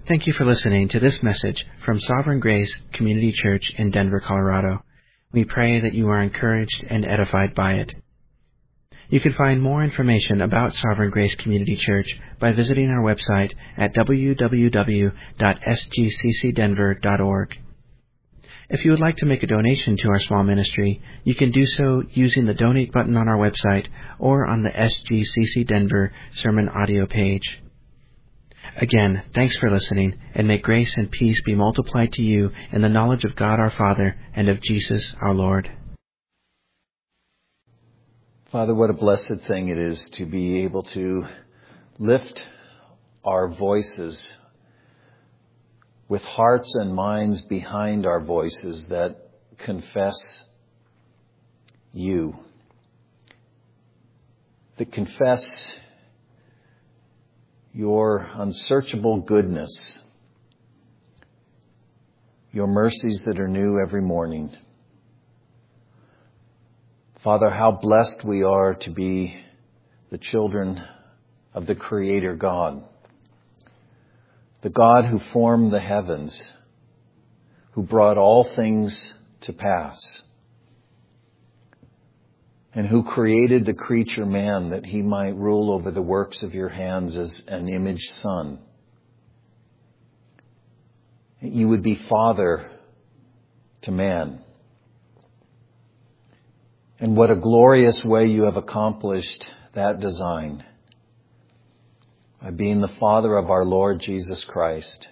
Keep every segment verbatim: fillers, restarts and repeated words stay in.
Thank you for listening to this message from Sovereign Grace Community Church in Denver, Colorado. We pray that you are encouraged and edified by it. You can find more information about Sovereign Grace Community Church by visiting our website at w w w dot s g c c denver dot org. If you would like to make a donation to our small ministry, you can do so using the donate button on our website or on the S G C C Denver sermon audio page. Again, thanks for listening, and may grace and peace be multiplied to you in the knowledge of God our Father and of Jesus our Lord. Father, what a blessed thing it is to be able to lift our voices with hearts and minds behind our voices that confess you, that confess your unsearchable goodness, your mercies that are new every morning. Father, how blessed we are to be the children of the Creator God, the God who formed the heavens, who brought all things to pass, and who created the creature man that he might rule over the works of your hands as an image son. You would be Father to man. And what a glorious way you have accomplished that design by being the Father of our Lord Jesus Christ,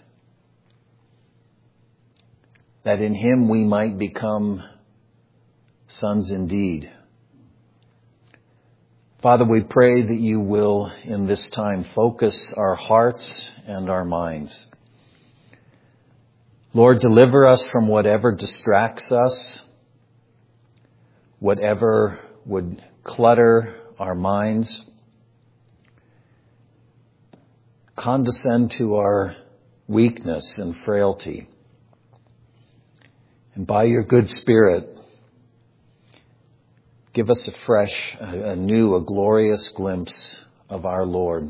that in him we might become sons indeed. Father, we pray that you will, in this time, focus our hearts and our minds. Lord, deliver us from whatever distracts us, whatever would clutter our minds. Condescend to our weakness and frailty. And by your good Spirit, give us a fresh, a new, a glorious glimpse of our Lord.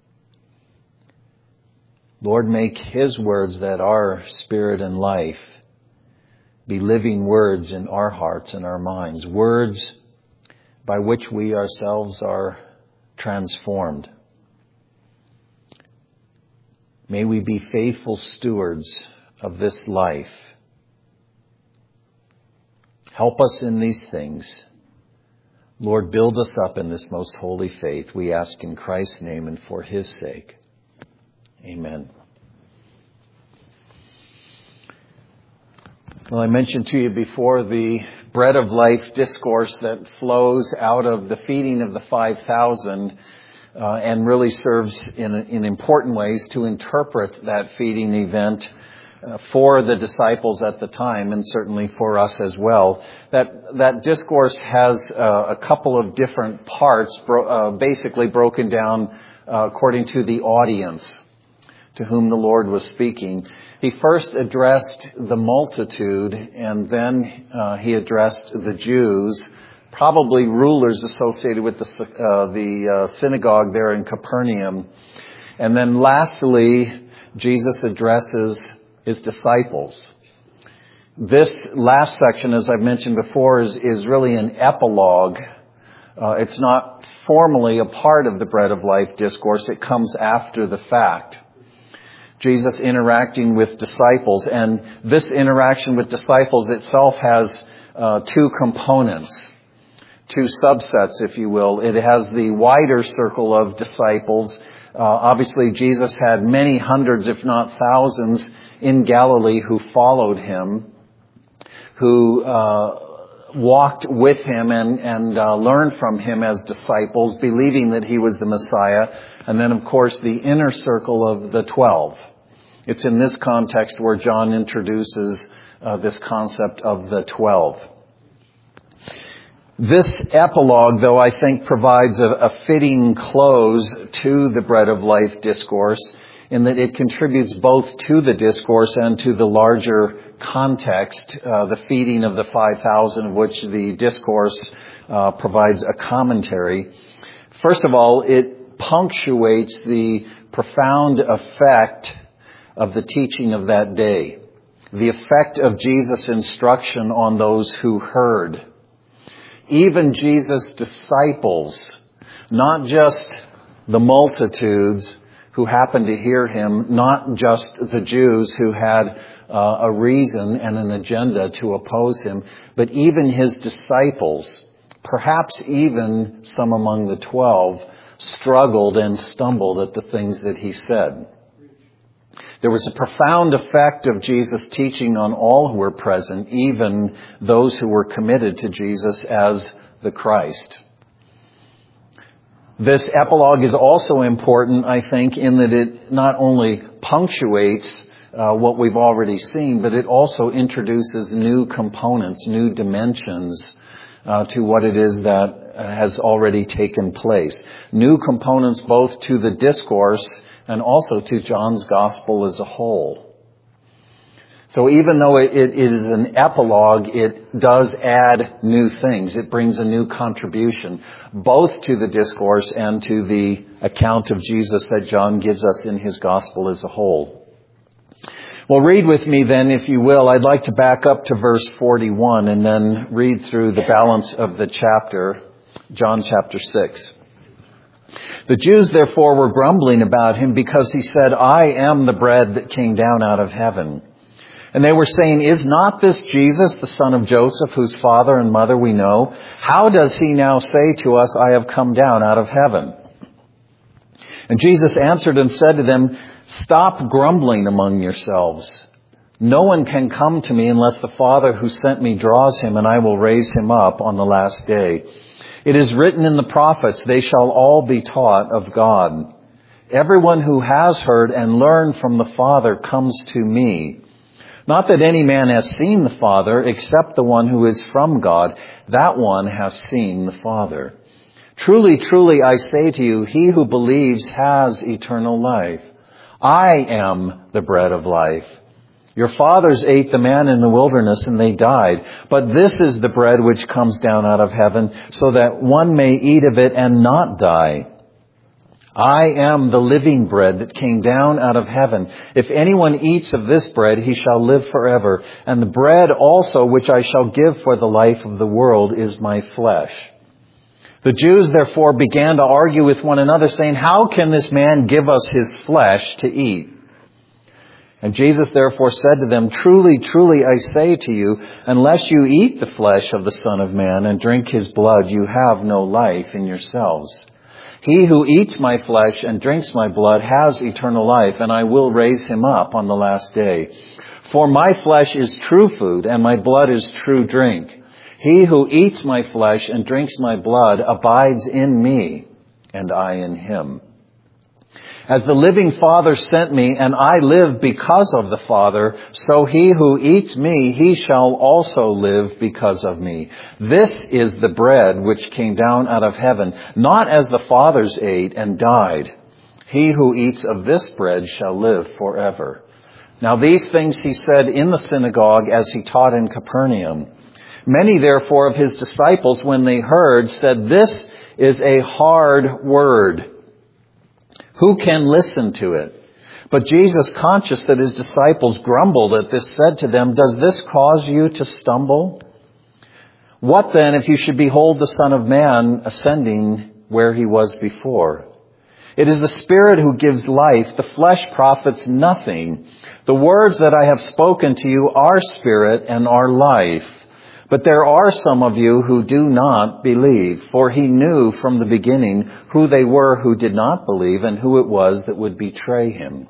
Lord, make his words that are spirit and life be living words in our hearts and our minds, words by which we ourselves are transformed. May we be faithful stewards of this life. Help us in these things. Lord, build us up in this most holy faith. We ask in Christ's name and for his sake. Amen. Well, I mentioned to you before the bread of life discourse that flows out of the feeding of the five thousand uh, and really serves in, in important ways to interpret that feeding event Uh, for the disciples at the time, and certainly for us as well. That that discourse has uh, a couple of different parts, bro- uh, basically broken down uh, according to the audience to whom the Lord was speaking. He first addressed the multitude, and then uh, he addressed the Jews, probably rulers associated with the, uh, the uh, synagogue there in Capernaum. And then lastly, Jesus addresses his disciples. This last section, as I've mentioned before, is, is really an epilogue. Uh, it's not formally a part of the Bread of Life discourse. It comes after the fact. Jesus interacting with disciples, and this interaction with disciples itself has uh, two components, two subsets, if you will. It has the wider circle of disciples. Uh, obviously, Jesus had many hundreds, if not thousands, in Galilee who followed him, who uh, walked with him and, and uh, learned from him as disciples, believing that he was the Messiah. And then, of course, the inner circle of the twelve. It's in this context where John introduces uh, this concept of the twelve. This epilogue, though, I think provides a, a fitting close to the Bread of Life discourse, in that it contributes both to the discourse and to the larger context, uh, the feeding of the five thousand, of which the discourse uh, provides a commentary. First of all, it punctuates the profound effect of the teaching of that day. The effect of Jesus' instruction on those who heard. Even Jesus' disciples, not just the multitudes who happened to hear him, not just the Jews who had uh, a reason and an agenda to oppose him, but even his disciples, perhaps even some among the twelve, struggled and stumbled at the things that he said. There was a profound effect of Jesus' teaching on all who were present, even those who were committed to Jesus as the Christ. This epilogue is also important, I think, in that it not only punctuates uh, what we've already seen, but it also introduces new components, new dimensions uh, to what it is that has already taken place. New components both to the discourse and also to John's Gospel as a whole. So even though it, it is an epilogue, it does add new things. It brings a new contribution, both to the discourse and to the account of Jesus that John gives us in his Gospel as a whole. Well, read with me then, if you will. I'd like to back up to verse forty-one and then read through the balance of the chapter, John chapter six. The Jews therefore were grumbling about him because he said, I am the bread that came down out of heaven. And they were saying, is not this Jesus, the son of Joseph, whose father and mother we know? How does he now say to us, I have come down out of heaven? And Jesus answered and said to them, stop grumbling among yourselves. No one can come to me unless the Father who sent me draws him, and I will raise him up on the last day. It is written in the prophets, they shall all be taught of God. Everyone who has heard and learned from the Father comes to me. Not that any man has seen the Father, except the one who is from God. That one has seen the Father. Truly, truly, I say to you, he who believes has eternal life. I am the bread of life. Your fathers ate the manna in the wilderness and they died. But this is the bread which comes down out of heaven, so that one may eat of it and not die. I am the living bread that came down out of heaven. If anyone eats of this bread, he shall live forever. And the bread also which I shall give for the life of the world is my flesh. The Jews therefore began to argue with one another, saying, how can this man give us his flesh to eat? And Jesus therefore said to them, truly, truly, I say to you, unless you eat the flesh of the Son of Man and drink his blood, you have no life in yourselves. He who eats my flesh and drinks my blood has eternal life, and I will raise him up on the last day. For my flesh is true food, and my blood is true drink. He who eats my flesh and drinks my blood abides in me, and I in him. As the living Father sent me, and I live because of the Father, so he who eats me, he shall also live because of me. This is the bread which came down out of heaven, not as the fathers ate and died. He who eats of this bread shall live forever. Now these things he said in the synagogue as he taught in Capernaum. Many therefore of his disciples, when they heard, said, this is a hard word. Who can listen to it? But Jesus, conscious that his disciples grumbled at this, said to them, does this cause you to stumble? What then if you should behold the Son of Man ascending where he was before? It is the Spirit who gives life. The flesh profits nothing. The words that I have spoken to you are spirit and are life. But there are some of you who do not believe, for he knew from the beginning who they were who did not believe and who it was that would betray him.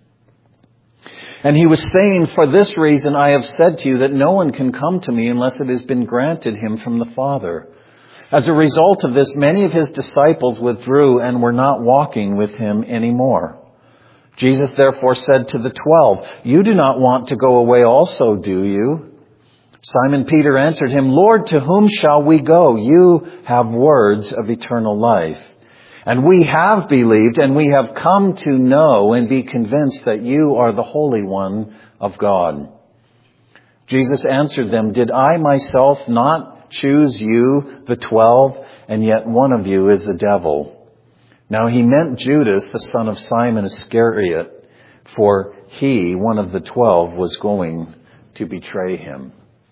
And he was saying, for this reason I have said to you that no one can come to me unless it has been granted him from the Father. As a result of this, many of his disciples withdrew and were not walking with him anymore. Jesus therefore said to the twelve, you do not want to go away also, do you? Simon Peter answered him, Lord, to whom shall we go? You have words of eternal life. And we have believed, and we have come to know and be convinced that you are the Holy One of God. Jesus answered them, did I myself not choose you, the twelve, and yet one of you is a devil? Now he meant Judas, the son of Simon Iscariot, for he, one of the twelve, was going to betray him.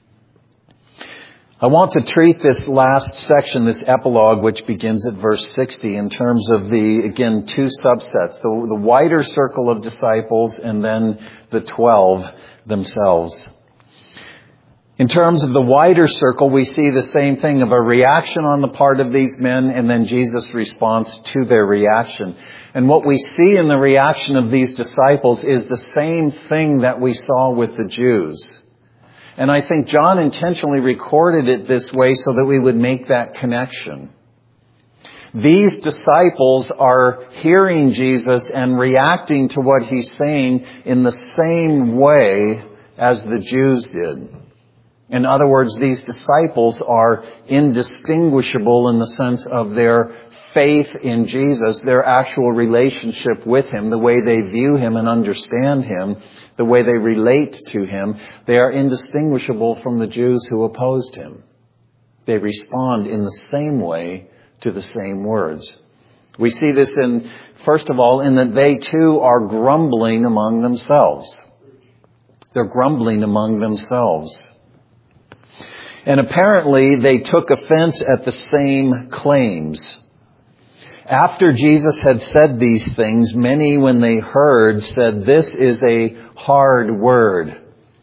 I want to treat this last section, this epilogue, which begins at verse sixty, in terms of the, again, two subsets, the, the wider circle of disciples and then the twelve themselves. In terms of the wider circle, we see the same thing of a reaction on the part of these men and then Jesus' response to their reaction. And what we see in the reaction of these disciples is the same thing that we saw with the Jews. And I think John intentionally recorded it this way so that we would make that connection. These disciples are hearing Jesus and reacting to what he's saying in the same way as the Jews did. In other words, these disciples are indistinguishable in the sense of their faith in Jesus, their actual relationship with him, the way they view him and understand him, the way they relate to him. They are indistinguishable from the Jews who opposed him. They respond in the same way to the same words. We see this in, first of all, in that they too are grumbling among themselves. They're grumbling among themselves. And apparently they took offense at the same claims. After Jesus had said these things, many, when they heard, said, "This is a hard word."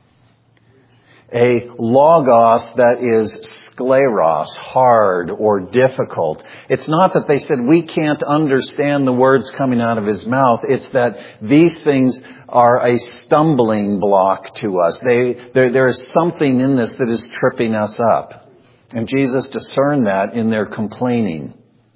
A logos that is skleros, hard or difficult. It's not that they said, "We can't understand the words coming out of his mouth." It's that these things are a stumbling block to us. They, there, there is something in this that is tripping us up. And Jesus discerned that in their complaining.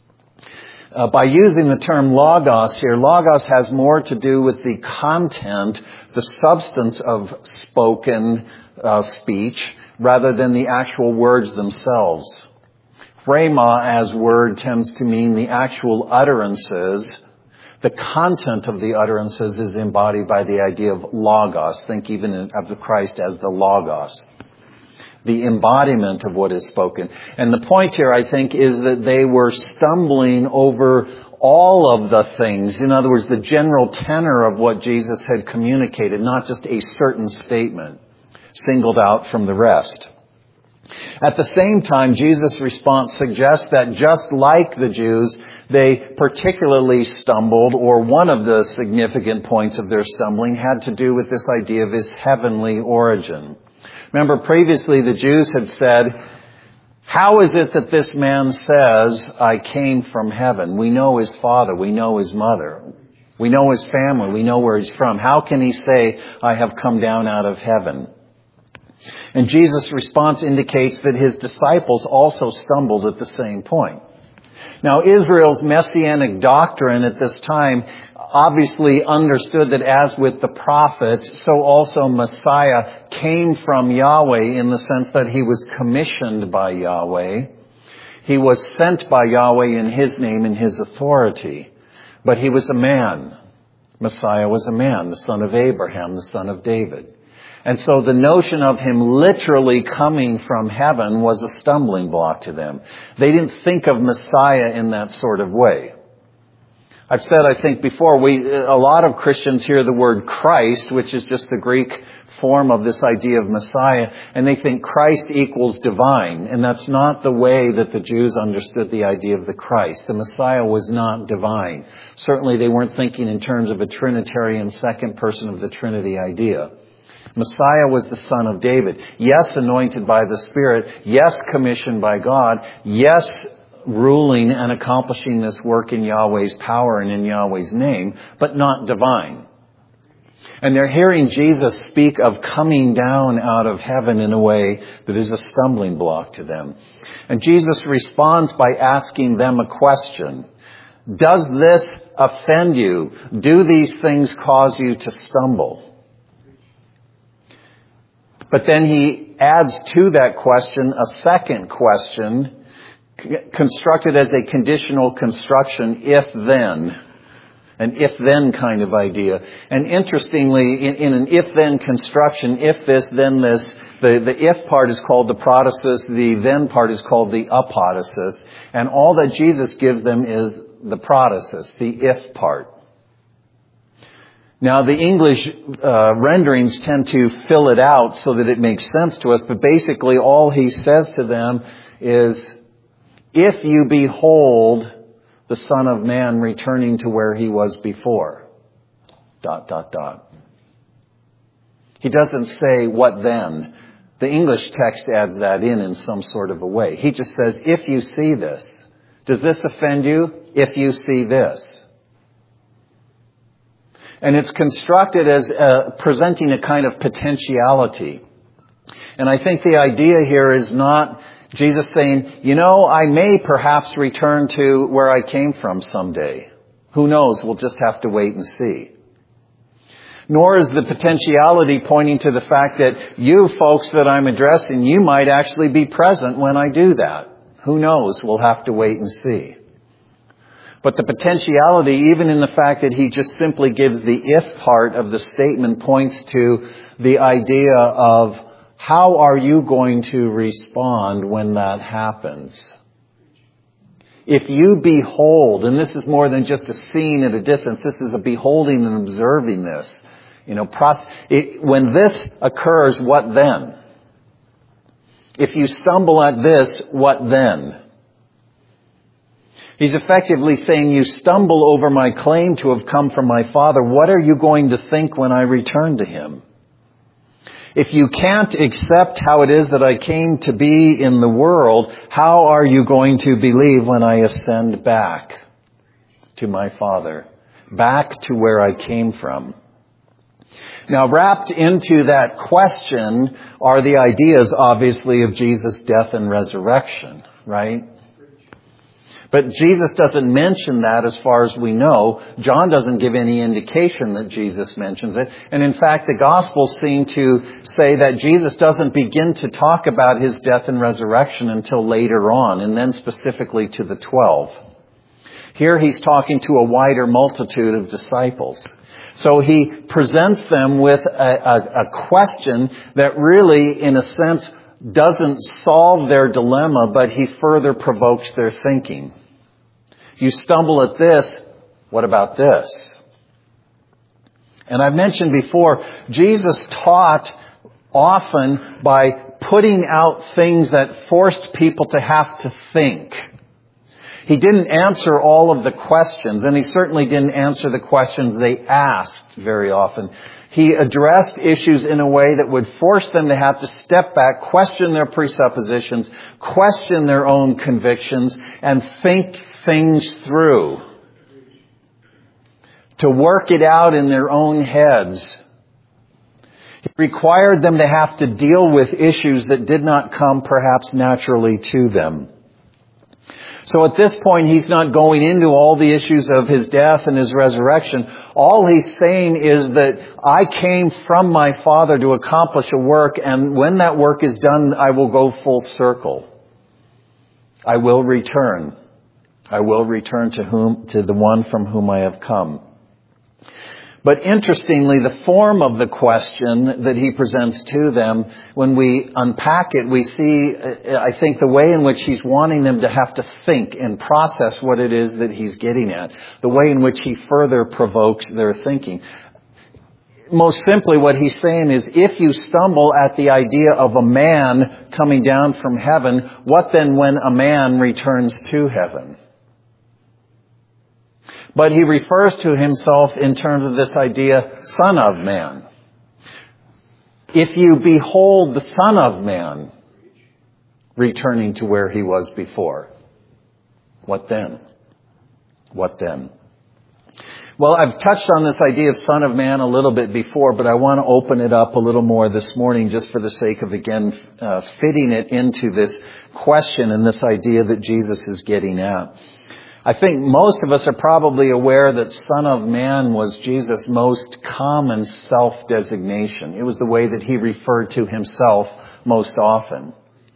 Uh, by using the term logos here, logos has more to do with the content, the substance of spoken uh, speech, rather than the actual words themselves. Rhema as word tends to mean the actual utterances. The content of the utterances is embodied by the idea of logos. Think even of the Christ as the logos. The embodiment of what is spoken. And the point here, I think, is that they were stumbling over all of the things. In other words, the general tenor of what Jesus had communicated, not just a certain statement singled out from the rest. At the same time, Jesus' response suggests that just like the Jews, they particularly stumbled, or one of the significant points of their stumbling had to do with this idea of his heavenly origin. Remember, previously the Jews had said, "How is it that this man says, 'I came from heaven'? We know his father. We know his mother. We know his family. We know where he's from. How can he say, 'I have come down out of heaven'?" And Jesus' response indicates that his disciples also stumbled at the same point. Now, Israel's messianic doctrine at this time obviously understood that as with the prophets, so also Messiah came from Yahweh in the sense that he was commissioned by Yahweh. He was sent by Yahweh in his name and his authority. But he was a man. Messiah was a man, the son of Abraham, the son of David. And so the notion of him literally coming from heaven was a stumbling block to them. They didn't think of Messiah in that sort of way. I've said, I think before, we a lot of Christians hear the word Christ, which is just the Greek form of this idea of Messiah, and they think Christ equals divine. And that's not the way that the Jews understood the idea of the Christ. The Messiah was not divine. Certainly they weren't thinking in terms of a Trinitarian second person of the Trinity idea. Messiah was the son of David. Yes, anointed by the Spirit. Yes, commissioned by God. Yes, ruling and accomplishing this work in Yahweh's power and in Yahweh's name, but not divine. And they're hearing Jesus speak of coming down out of heaven in a way that is a stumbling block to them. And Jesus responds by asking them a question. Does this offend you? Do these things cause you to stumble? But then he adds to that question a second question, constructed as a conditional construction, if then. An if-then kind of idea. And interestingly, in, in an if-then construction, if this, then this, the, the if part is called the protasis, the then part is called the apodosis. And all that Jesus gives them is the protasis, the if part. Now, the English uh, renderings tend to fill it out so that it makes sense to us, but basically all he says to them is, if you behold the Son of Man returning to where he was before, dot, dot, dot. He doesn't say, what then? The English text adds that in in some sort of a way. He just says, if you see this. Does this offend you? If you see this. And it's constructed as uh, presenting a kind of potentiality. And I think the idea here is not Jesus saying, you know, I may perhaps return to where I came from someday. Who knows? We'll just have to wait and see. Nor is the potentiality pointing to the fact that you folks that I'm addressing, you might actually be present when I do that. Who knows? We'll have to wait and see. But the potentiality, even in the fact that he just simply gives the if part of the statement, points to the idea of how are you going to respond when that happens? If you behold, and this is more than just a seeing at a distance, this is a beholding and observing this. You know, process, it, when this occurs, what then? If you stumble at this, what then? He's effectively saying, you stumble over my claim to have come from my Father. What are you going to think when I return to him? If you can't accept how it is that I came to be in the world, how are you going to believe when I ascend back to my Father? Back to where I came from. Now, wrapped into that question are the ideas, obviously, of Jesus' death and resurrection, right? But Jesus doesn't mention that as far as we know. John doesn't give any indication that Jesus mentions it. And in fact, the Gospels seem to say that Jesus doesn't begin to talk about his death and resurrection until later on, and then specifically to the twelve. Here he's talking to a wider multitude of disciples. So he presents them with a, a, a question that really, in a sense, doesn't solve their dilemma, but he further provokes their thinking. You stumble at this, what about this? And I've mentioned before, Jesus taught often by putting out things that forced people to have to think. He didn't answer all of the questions, and he certainly didn't answer the questions they asked very often. He addressed issues in a way that would force them to have to step back, question their presuppositions, question their own convictions, and think things through. To work it out in their own heads. He required them to have to deal with issues that did not come perhaps naturally to them. So at this point, he's not going into all the issues of his death and his resurrection. All he's saying is that I came from my Father to accomplish a work, and when that work is done, I will go full circle. I will return. I will return to whom, to the one from whom I have come. But interestingly, the form of the question that he presents to them, when we unpack it, we see, I think, the way in which he's wanting them to have to think and process what it is that he's getting at. The way in which he further provokes their thinking. Most simply, what he's saying is, if you stumble at the idea of a man coming down from heaven, what then when a man returns to heaven? But he refers to himself in terms of this idea, Son of Man. If you behold the Son of Man returning to where he was before, what then? What then? Well, I've touched on this idea of Son of Man a little bit before, but I want to open it up a little more this morning just for the sake of, again, uh, fitting it into this question and this idea that Jesus is getting at. I think most of us are probably aware that Son of Man was Jesus' most common self-designation. It was the way that he referred to himself most often.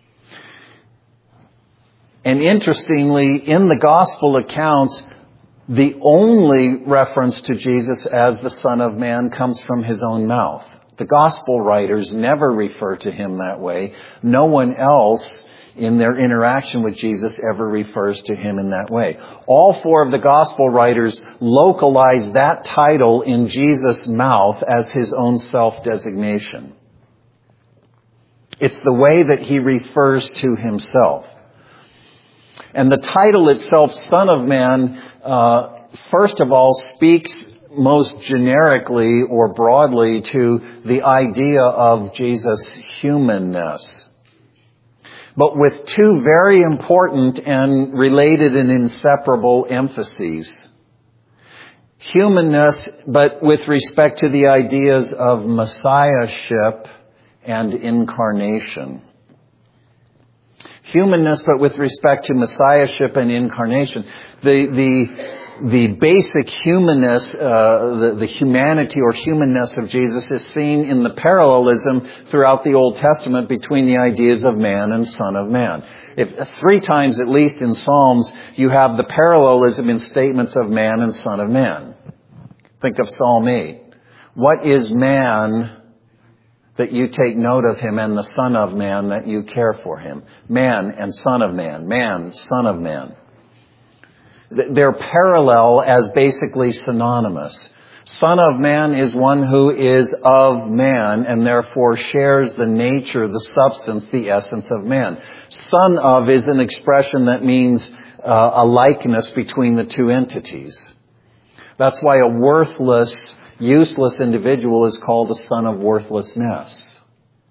And interestingly, in the gospel accounts, the only reference to Jesus as the Son of Man comes from his own mouth. The gospel writers never refer to him that way. No one else in their interaction with Jesus ever refers to him in that way. All four of the gospel writers localize that title in Jesus' mouth as his own self-designation. It's the way that he refers to himself. And the title itself, Son of Man, uh, first of all, speaks most generically or broadly to the idea of Jesus' humanness. But with two very important and related and inseparable emphases. Humanness, but with respect to the ideas of messiahship and incarnation. Humanness, but with respect to messiahship and incarnation. The, the, the basic humanness, uh, the, the humanity or humanness of Jesus is seen in the parallelism throughout the Old Testament between the ideas of man and Son of Man. If, three times at least in Psalms, you have the parallelism in statements of man and Son of Man. Think of Psalm eight. What is man that you take note of him, and the Son of Man that you care for him? Man and Son of Man. Man, Son of Man. They're parallel as basically synonymous. Son of Man is one who is of man and therefore shares the nature, the substance, the essence of man. Son of is an expression that means uh, a likeness between the two entities. That's why a worthless, useless individual is called a son of worthlessness.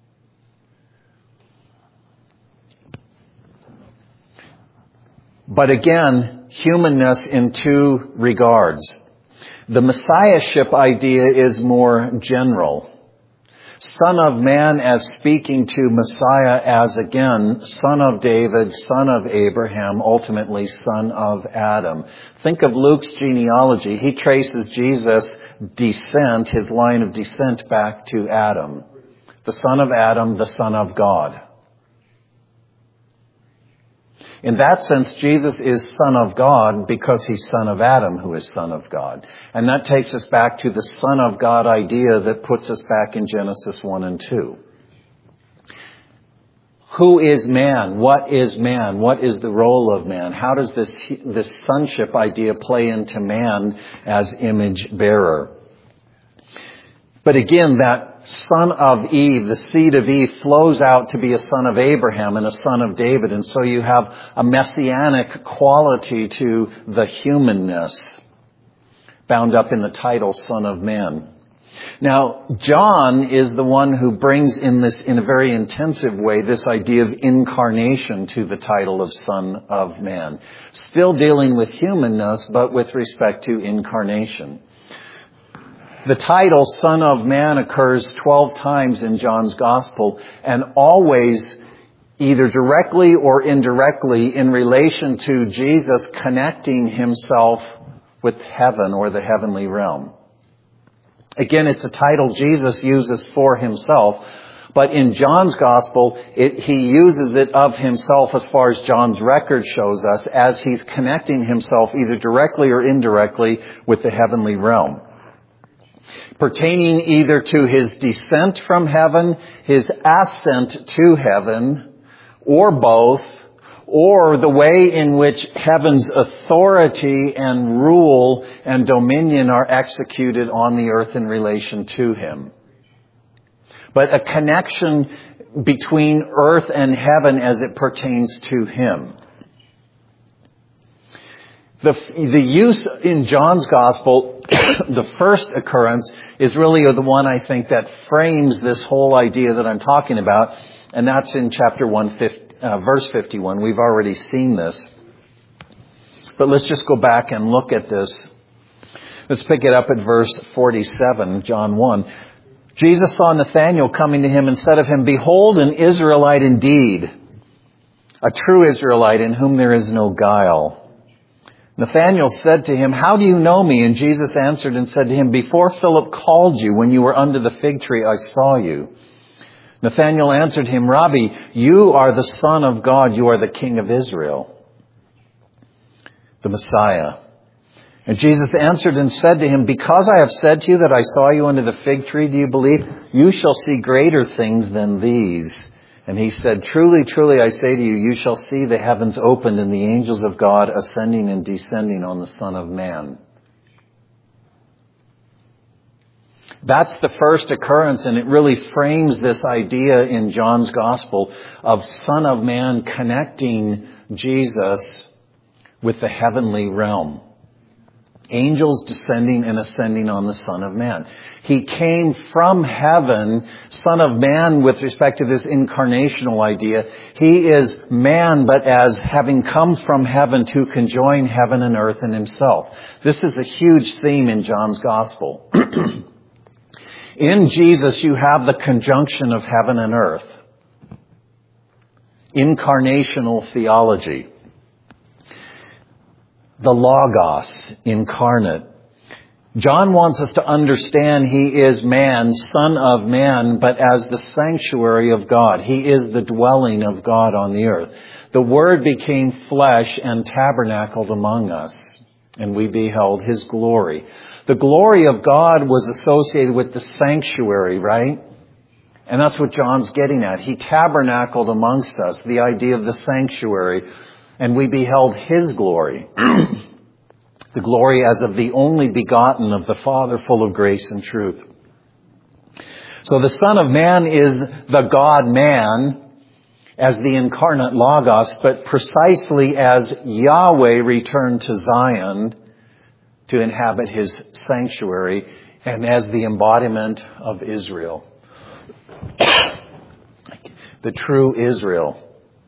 But again, humanness in two regards. The messiahship idea is more general. Son of Man as speaking to Messiah as, again, son of David, son of Abraham, ultimately son of Adam. Think of Luke's genealogy. He traces Jesus' descent, his line of descent, back to Adam. The son of Adam, the son of God. In that sense, Jesus is Son of God because he's son of Adam, who is son of God. And that takes us back to the Son of God idea that puts us back in Genesis one and two. Who is man? What is man? What is the role of man? How does this, this sonship idea play into man as image bearer? But again, that son of Eve, the seed of Eve, flows out to be a son of Abraham and a son of David. And so you have a messianic quality to the humanness bound up in the title Son of Man. Now, John is the one who brings in this, in a very intensive way, this idea of incarnation to the title of Son of Man. Still dealing with humanness, but with respect to incarnation. The title Son of Man occurs twelve times in John's Gospel, and always either directly or indirectly in relation to Jesus connecting himself with heaven or the heavenly realm. Again, it's a title Jesus uses for himself, but in John's Gospel, it, he uses it of himself as far as John's record shows us, as he's connecting himself either directly or indirectly with the heavenly realm. Pertaining either to his descent from heaven, his ascent to heaven, or both, or the way in which heaven's authority and rule and dominion are executed on the earth in relation to him. But a connection between earth and heaven as it pertains to him. The, the use in John's Gospel, the first occurrence, is really the one I think that frames this whole idea that I'm talking about, and that's in chapter one, uh, verse fifty-one. We've already seen this. But let's just go back and look at this. Let's pick it up at verse forty-seven, John one. Jesus saw Nathanael coming to him and said of him, "Behold, an Israelite indeed, a true Israelite in whom there is no guile." Nathanael said to him, "How do you know me?" And Jesus answered and said to him, "Before Philip called you, when you were under the fig tree, I saw you." Nathanael answered him, "Rabbi, you are the Son of God. You are the King of Israel, the Messiah." And Jesus answered and said to him, "Because I have said to you that I saw you under the fig tree, do you believe? You shall see greater things than these." And he said, truly, truly, I say to you, you shall see the heavens opened and the angels of God ascending and descending on the Son of Man. That's the first occurrence, and it really frames this idea in John's Gospel of Son of Man connecting Jesus with the heavenly realm. Angels descending and ascending on the Son of Man. He came from heaven, Son of Man, with respect to this incarnational idea. He is man, but as having come from heaven to conjoin heaven and earth in himself. This is a huge theme in John's Gospel. In Jesus, you have the conjunction of heaven and earth. Incarnational theology. The Logos incarnate. John wants us to understand he is man, Son of Man, but as the sanctuary of God. He is the dwelling of God on the earth. The Word became flesh and tabernacled among us, and we beheld his glory. The glory of God was associated with the sanctuary, right? And that's what John's getting at. He tabernacled amongst us, the idea of the sanctuary, and we beheld his glory. The glory as of the only begotten of the Father, full of grace and truth. So the Son of Man is the God-man as the incarnate Logos, but precisely as Yahweh returned to Zion to inhabit his sanctuary and as the embodiment of Israel. The true Israel.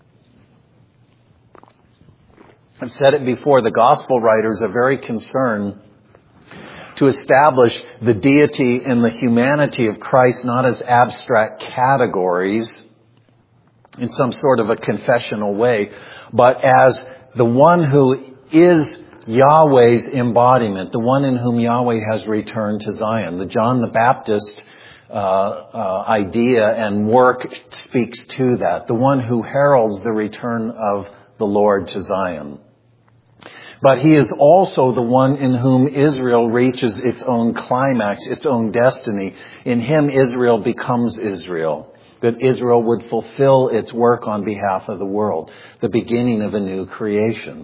I've said it before, the gospel writers are very concerned to establish the deity and the humanity of Christ not as abstract categories in some sort of a confessional way, but as the one who is Yahweh's embodiment, the one in whom Yahweh has returned to Zion. The John the Baptist uh, uh, idea and work speaks to that. The one who heralds the return of the Lord to Zion. But he is also the one in whom Israel reaches its own climax, its own destiny. In him, Israel becomes Israel. That Israel would fulfill its work on behalf of the world. The beginning of a new creation.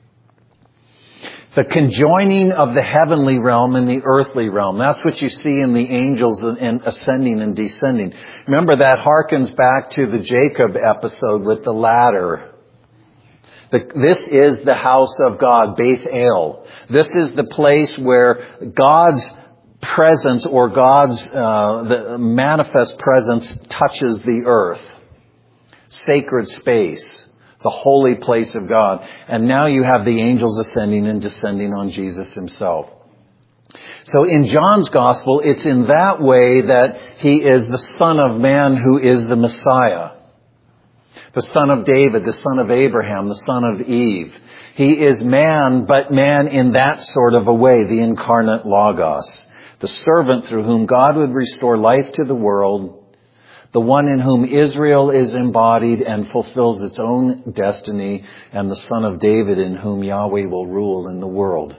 The conjoining of the heavenly realm and the earthly realm. That's what you see in the angels and ascending and descending. Remember, that harkens back to the Jacob episode with the ladder. The, this is the house of God, Beth El. This is the place where God's presence or God's uh, the manifest presence touches the earth. Sacred space. The holy place of God. And now you have the angels ascending and descending on Jesus himself. So in John's gospel, it's in that way that he is the Son of Man who is the Messiah. The son of David, the son of Abraham, the son of Eve. He is man, but man in that sort of a way, the incarnate Logos. The servant through whom God would restore life to the world. The one in whom Israel is embodied and fulfills its own destiny, and the Son of David in whom Yahweh will rule in the world.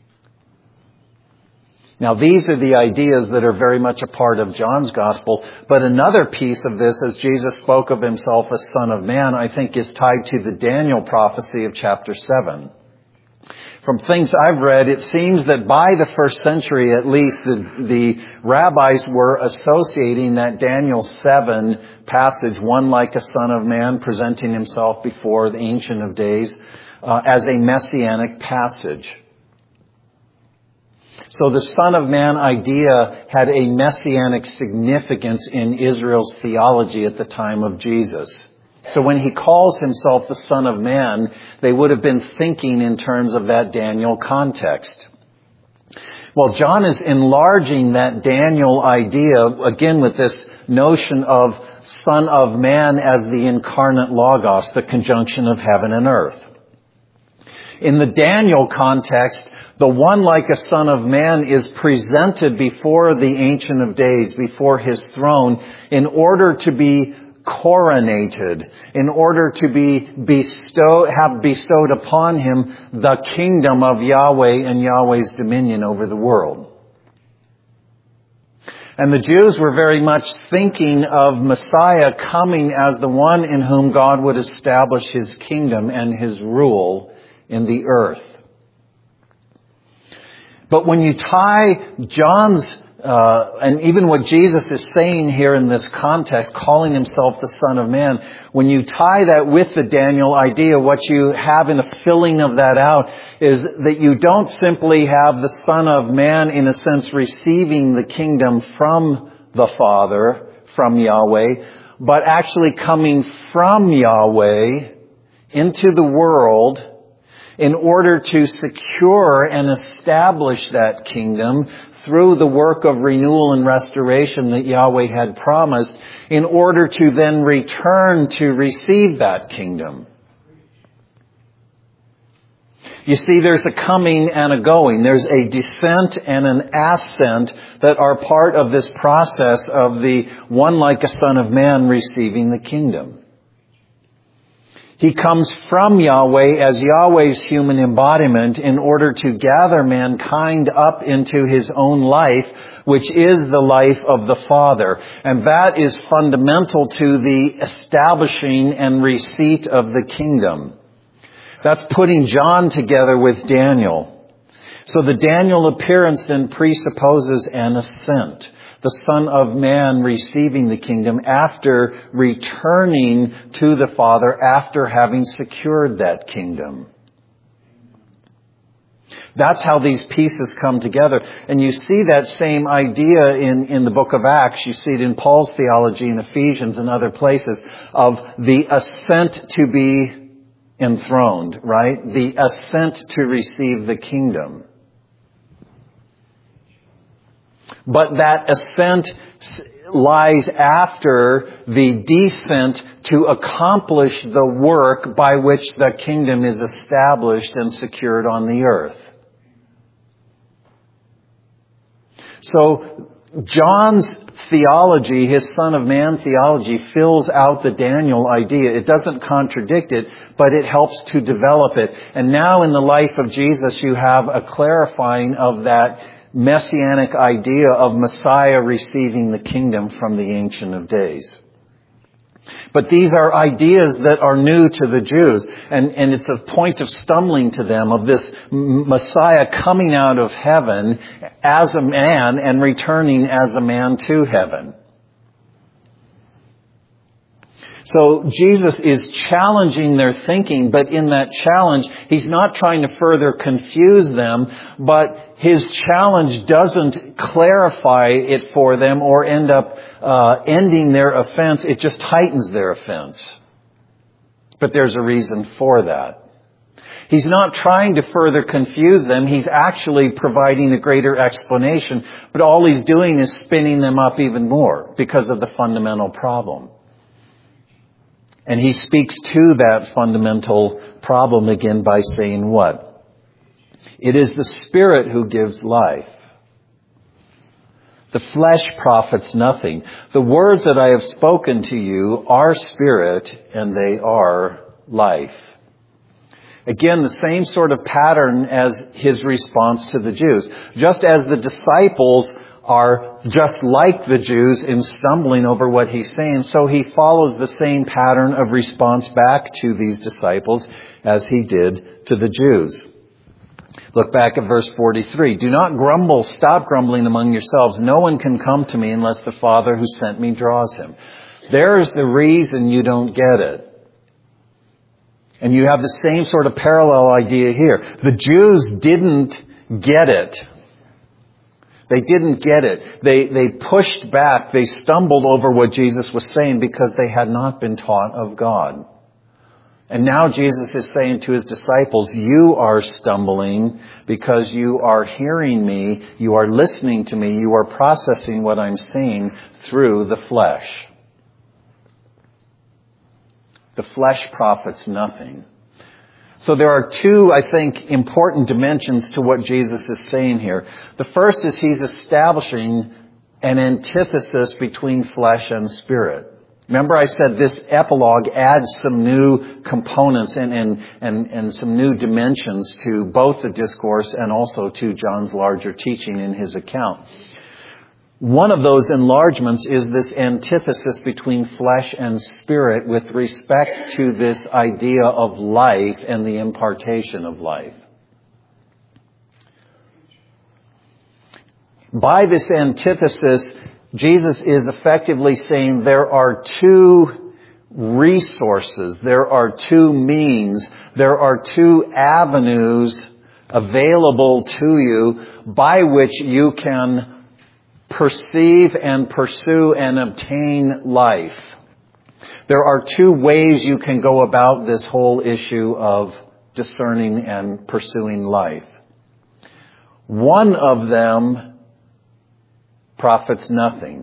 Now these are the ideas that are very much a part of John's Gospel, but another piece of this, as Jesus spoke of himself as Son of Man, I think is tied to the Daniel prophecy of chapter seven. From things I've read, it seems that by the first century at least, the, the rabbis were associating that Daniel seven passage, one like a son of man presenting himself before the Ancient of Days, uh, as a messianic passage. So the Son of Man idea had a messianic significance in Israel's theology at the time of Jesus. So when he calls himself the Son of Man, they would have been thinking in terms of that Daniel context. Well, John is enlarging that Daniel idea, again with this notion of Son of Man as the incarnate Logos, the conjunction of heaven and earth. In the Daniel context, the one like a Son of Man is presented before the Ancient of Days, before his throne, in order to be coronated, in order to be bestowed, have bestowed upon him the kingdom of Yahweh and Yahweh's dominion over the world. And the Jews were very much thinking of Messiah coming as the one in whom God would establish His kingdom and His rule in the earth. But when you tie John's, uh, and even what Jesus is saying here in this context, calling Himself the Son of Man, when you tie that with the Daniel idea, what you have in a filling of that out is that you don't simply have the Son of Man, in a sense, receiving the kingdom from the Father, from Yahweh, but actually coming from Yahweh into the world in order to secure and establish that kingdom through the work of renewal and restoration that Yahweh had promised, in order to then return to receive that kingdom. You see, there's a coming and a going. There's a descent and an ascent that are part of this process of the one like a Son of Man receiving the kingdom. He comes from Yahweh as Yahweh's human embodiment in order to gather mankind up into His own life, which is the life of the Father. And that is fundamental to the establishing and receipt of the kingdom. That's putting John together with Daniel. So the Daniel appearance then presupposes an ascent. The Son of Man receiving the kingdom after returning to the Father after having secured that kingdom. That's how these pieces come together. And you see that same idea in, in the book of Acts. You see it in Paul's theology in Ephesians and other places of the ascent to be enthroned, right? The ascent to receive the kingdom. But that ascent lies after the descent to accomplish the work by which the kingdom is established and secured on the earth. So John's theology, his Son of Man theology, fills out the Daniel idea. It doesn't contradict it, but it helps to develop it. And now in the life of Jesus, you have a clarifying of that messianic idea of Messiah receiving the kingdom from the Ancient of Days. But these are ideas that are new to the Jews, and, and it's a point of stumbling to them of this Messiah coming out of heaven as a man and returning as a man to heaven. So Jesus is challenging their thinking, but in that challenge, He's not trying to further confuse them, but His challenge doesn't clarify it for them or end up uh, ending their offense. It just heightens their offense. But there's a reason for that. He's not trying to further confuse them. He's actually providing a greater explanation, but all He's doing is spinning them up even more because of the fundamental problem. And He speaks to that fundamental problem again by saying what? It is the Spirit who gives life. The flesh profits nothing. The words that I have spoken to you are spirit and they are life. Again, the same sort of pattern as His response to the Jews. Just as the disciples are just like the Jews in stumbling over what He's saying, so He follows the same pattern of response back to these disciples as He did to the Jews. Look back at verse forty-three. Do not grumble, stop grumbling among yourselves. No one can come to me unless the Father who sent me draws him. There's the reason you don't get it. And you have the same sort of parallel idea here. The Jews didn't get it. They didn't get it. They, they pushed back. They stumbled over what Jesus was saying because they had not been taught of God. And now Jesus is saying to His disciples, you are stumbling because you are hearing me, you are listening to me, you are processing what I'm saying through the flesh. The flesh profits nothing. So there are two, I think, important dimensions to what Jesus is saying here. The first is He's establishing an antithesis between flesh and spirit. Remember I said this epilogue adds some new components and, and, and, and some new dimensions to both the discourse and also to John's larger teaching in his account. One of those enlargements is this antithesis between flesh and spirit with respect to this idea of life and the impartation of life. By this antithesis, Jesus is effectively saying there are two resources, there are two means, there are two avenues available to you by which you can perceive and pursue and obtain life. There are two ways you can go about this whole issue of discerning and pursuing life. One of them profits nothing.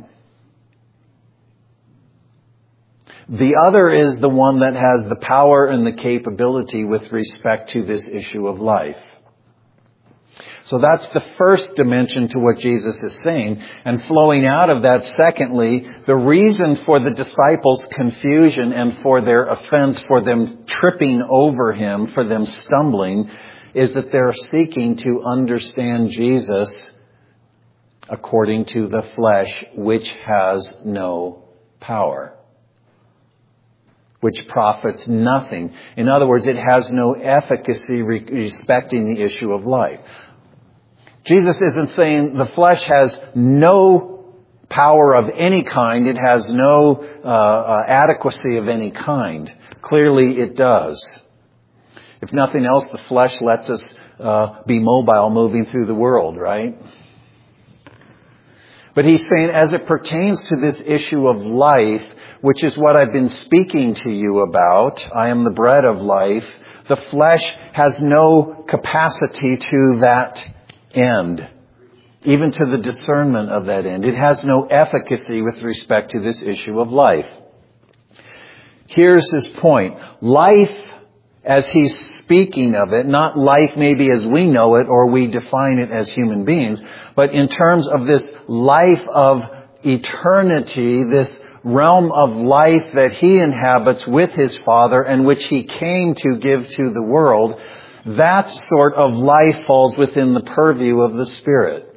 The other is the one that has the power and the capability with respect to this issue of life. So that's the first dimension to what Jesus is saying. And flowing out of that, secondly, the reason for the disciples' confusion and for their offense, for them tripping over him, for them stumbling, is that they're seeking to understand Jesus according to the flesh, which has no power, which profits nothing. In other words, it has no efficacy respecting the issue of life. Jesus isn't saying the flesh has no power of any kind. It has no uh, uh, adequacy of any kind. Clearly it does. If nothing else, the flesh lets us uh, be mobile moving through the world, right? But he's saying as it pertains to this issue of life, which is what I've been speaking to you about, I am the bread of life, the flesh has no capacity to that end, even to the discernment of that end. It has no efficacy with respect to this issue of life. Here's his point. Life, as he's speaking of it, not life maybe as we know it or we define it as human beings, but in terms of this life of eternity, this realm of life that he inhabits with his Father and which he came to give to the world, that sort of life falls within the purview of the Spirit.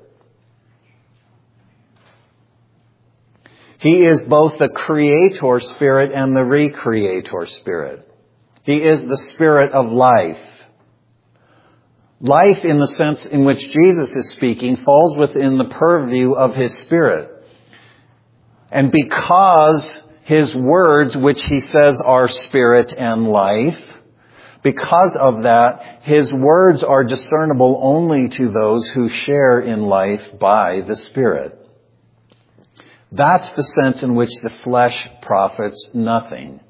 He is both the Creator Spirit and the Recreator Spirit. He is the Spirit of life. Life, in the sense in which Jesus is speaking, falls within the purview of His Spirit. And because His words, which He says are spirit and life, because of that, His words are discernible only to those who share in life by the Spirit. That's the sense in which the flesh profits nothing.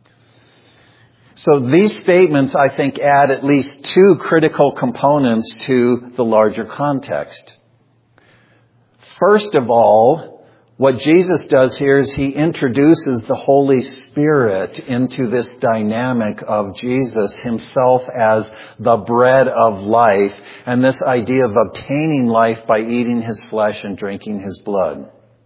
So these statements, I think, add at least two critical components to the larger context. First of all, what Jesus does here is He introduces the Holy Spirit into this dynamic of Jesus Himself as the bread of life, and this idea of obtaining life by eating His flesh and drinking His blood.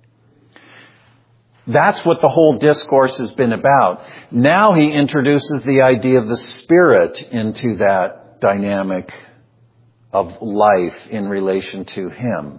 That's what the whole discourse has been about. Now He introduces the idea of the Spirit into that dynamic of life in relation to Him.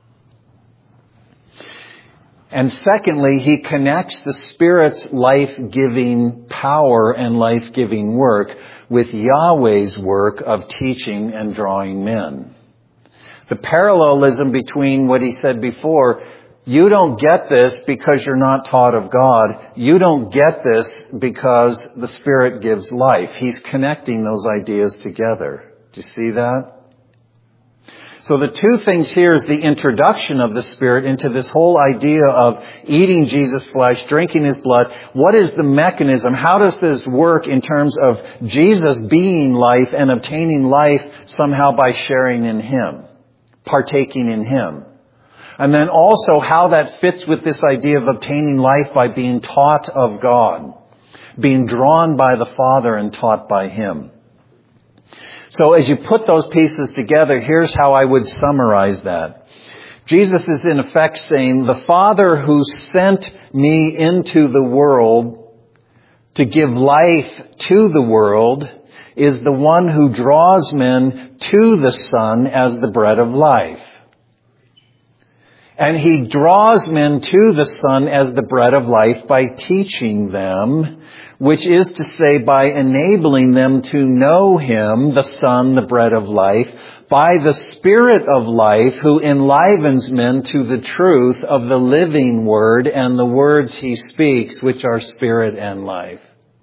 And secondly, He connects the Spirit's life-giving power and life-giving work with Yahweh's work of teaching and drawing men. The parallelism between what He said before, you don't get this because you're not taught of God. You don't get this because the Spirit gives life. He's connecting those ideas together. Do you see that? So the two things here is the introduction of the Spirit into this whole idea of eating Jesus' flesh, drinking His blood. What is the mechanism? How does this work in terms of Jesus being life and obtaining life somehow by sharing in Him, partaking in Him? And then also how that fits with this idea of obtaining life by being taught of God, being drawn by the Father and taught by Him. So as you put those pieces together, here's how I would summarize that. Jesus is in effect saying, the Father who sent me into the world to give life to the world is the one who draws men to the Son as the bread of life. And he draws men to the Son as the bread of life by teaching them, which is to say by enabling them to know him, the Son, the bread of life, by the Spirit of life who enlivens men to the truth of the living word and the words he speaks, which are spirit and life.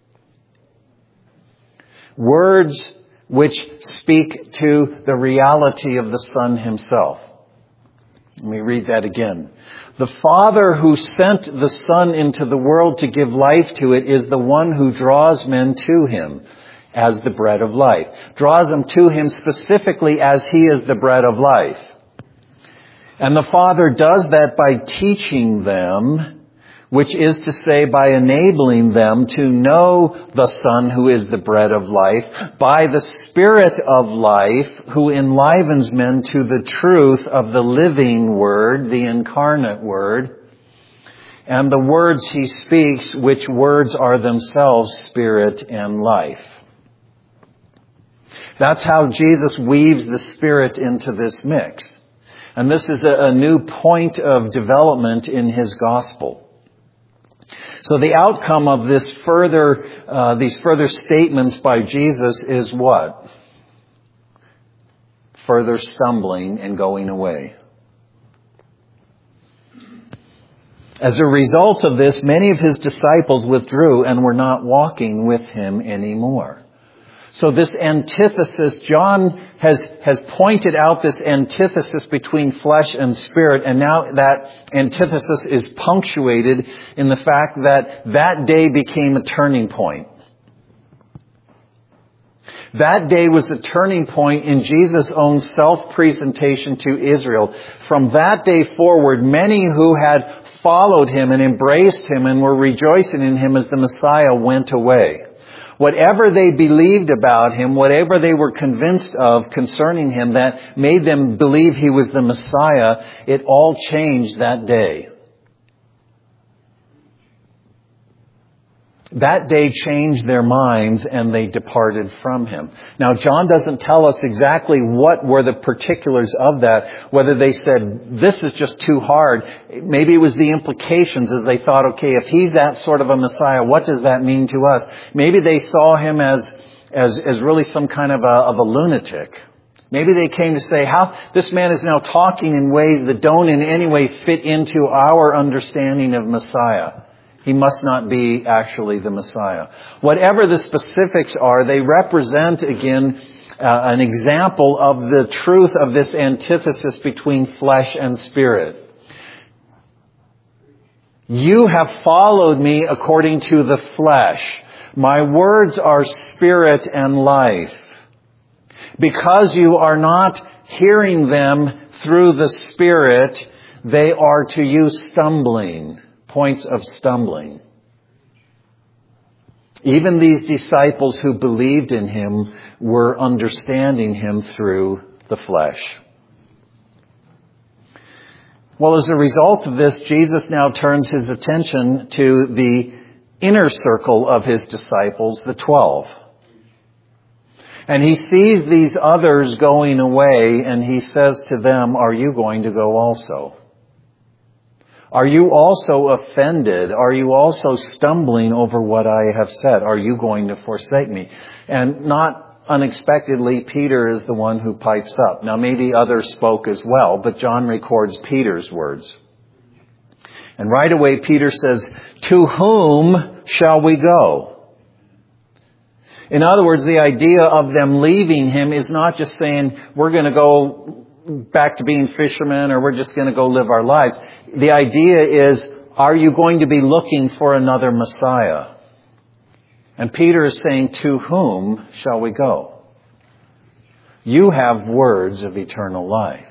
Words which speak to the reality of the Son himself. Let me read that again. The Father who sent the Son into the world to give life to it is the one who draws men to him as the bread of life. Draws them to him specifically as he is the bread of life. And the Father does that by teaching them, which is to say by enabling them to know the Son who is the bread of life, by the Spirit of life who enlivens men to the truth of the living Word, the incarnate Word, and the words he speaks, which words are themselves spirit and life. That's how Jesus weaves the Spirit into this mix. And this is a, a new point of development in his gospel. So the outcome of this further, uh, these further statements by Jesus is what? Further stumbling and going away. As a result of this, many of his disciples withdrew and were not walking with him anymore. So this antithesis, John has, has pointed out this antithesis between flesh and spirit, and now that antithesis is punctuated in the fact that that day became a turning point. That day was a turning point in Jesus' own self-presentation to Israel. From that day forward, many who had followed him and embraced him and were rejoicing in him as the Messiah went away. Whatever they believed about him, whatever they were convinced of concerning him that made them believe he was the Messiah, it all changed that day. That day changed their minds and they departed from him. Now, John doesn't tell us exactly what were the particulars of that, whether they said, this is just too hard. Maybe it was the implications as they thought, okay, if he's that sort of a Messiah, what does that mean to us? Maybe they saw him as, as, as really some kind of a, of a lunatic. Maybe they came to say, how this man is now talking in ways that don't in any way fit into our understanding of Messiah. He must not be actually the Messiah. Whatever the specifics are, they represent, again, uh, an example of the truth of this antithesis between flesh and spirit. You have followed me according to the flesh. My words are spirit and life. Because you are not hearing them through the Spirit, they are to you stumbling. Points of stumbling. Even these disciples who believed in him were understanding him through the flesh. Well, as a result of this, Jesus now turns his attention to the inner circle of his disciples, the twelve. And he sees these others going away and he says to them, are you going to go also? Are you also offended? Are you also stumbling over what I have said? Are you going to forsake me? And not unexpectedly, Peter is the one who pipes up. Now, maybe others spoke as well, but John records Peter's words. And right away, Peter says, to whom shall we go? In other words, the idea of them leaving him is not just saying, we're going to go back to being fishermen or we're just going to go live our lives. The idea is, are you going to be looking for another Messiah? And Peter is saying, to whom shall we go? You have words of eternal life.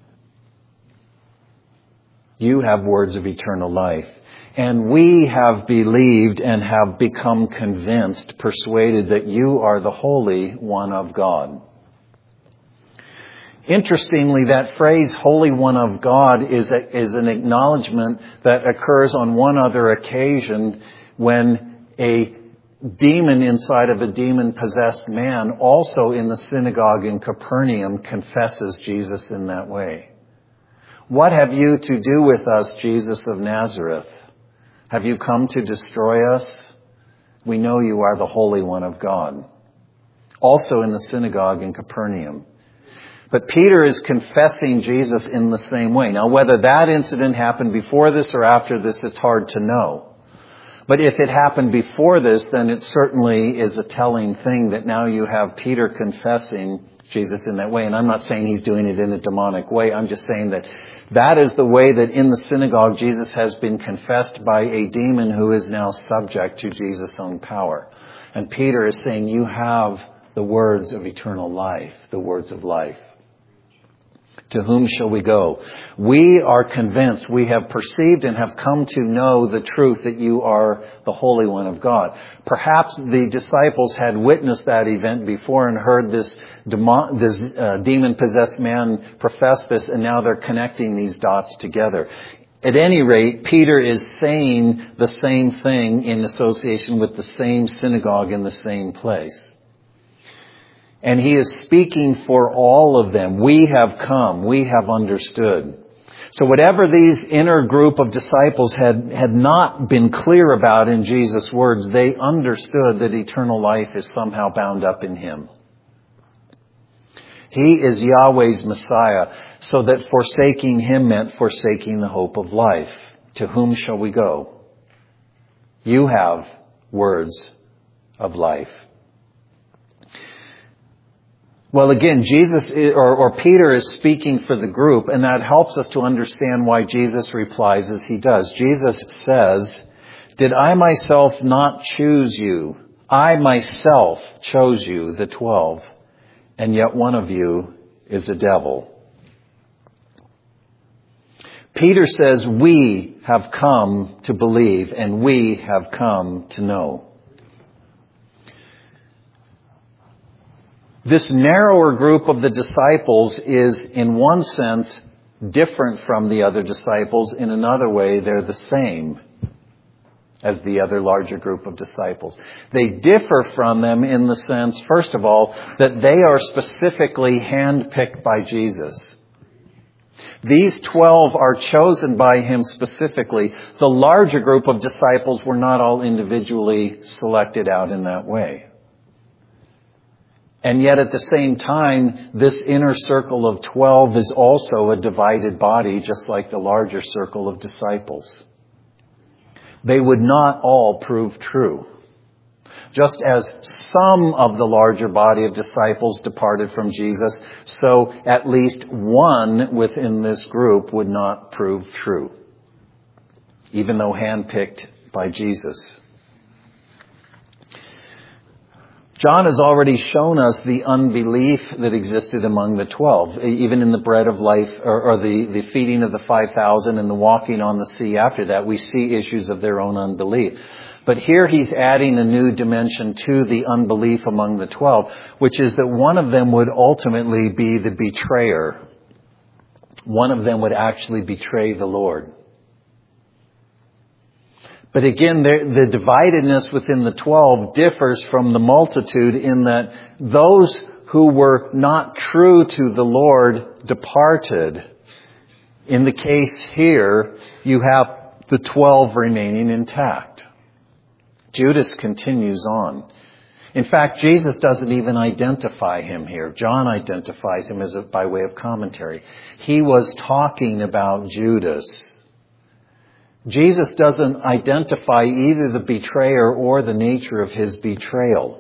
You have words of eternal life. And we have believed and have become convinced, persuaded that you are the Holy One of God. Interestingly, that phrase, Holy One of God, is a, is an acknowledgement that occurs on one other occasion when a demon inside of a demon-possessed man, also in the synagogue in Capernaum, confesses Jesus in that way. "What have you to do with us, Jesus of Nazareth? Have you come to destroy us? We know you are the Holy One of God." Also in the synagogue in Capernaum. But Peter is confessing Jesus in the same way. Now, whether that incident happened before this or after this, it's hard to know. But if it happened before this, then it certainly is a telling thing that now you have Peter confessing Jesus in that way. And I'm not saying he's doing it in a demonic way. I'm just saying that that is the way that in the synagogue Jesus has been confessed by a demon who is now subject to Jesus' own power. And Peter is saying, you have the words of eternal life, the words of life. To whom shall we go? We are convinced, we have perceived and have come to know the truth that you are the Holy One of God. Perhaps the disciples had witnessed that event before and heard this, demon, this uh, demon-possessed man profess this, and now they're connecting these dots together. At any rate, Peter is saying the same thing in association with the same synagogue in the same place. And he is speaking for all of them. We have come. We have understood. So whatever these inner group of disciples had, had not been clear about in Jesus' words, they understood that eternal life is somehow bound up in him. He is Yahweh's Messiah, so that forsaking him meant forsaking the hope of life. To whom shall we go? You have words of life. Well, again, Jesus is, or, or Peter is speaking for the group, and that helps us to understand why Jesus replies as he does. Jesus says, "Did I myself not choose you? I myself chose you, the twelve, and yet one of you is a devil." Peter says, we have come to believe, and we have come to know. This narrower group of the disciples is, in one sense, different from the other disciples. In another way, they're the same as the other larger group of disciples. They differ from them in the sense, first of all, that they are specifically handpicked by Jesus. These twelve are chosen by him specifically. The larger group of disciples were not all individually selected out in that way. And yet at the same time, this inner circle of twelve is also a divided body, just like the larger circle of disciples. They would not all prove true. Just as some of the larger body of disciples departed from Jesus, so at least one within this group would not prove true, even though handpicked by Jesus. John has already shown us the unbelief that existed among the twelve, even in the bread of life, or, or the, the feeding of the five thousand and the walking on the sea after that. We see issues of their own unbelief. But here he's adding a new dimension to the unbelief among the twelve, which is that one of them would ultimately be the betrayer. One of them would actually betray the Lord. But again, the, the dividedness within the twelve differs from the multitude in that those who were not true to the Lord departed. In the case here, you have the twelve remaining intact. Judas continues on. In fact, Jesus doesn't even identify him here. John identifies him as a, by way of commentary. He was talking about Judas. Jesus doesn't identify either the betrayer or the nature of his betrayal.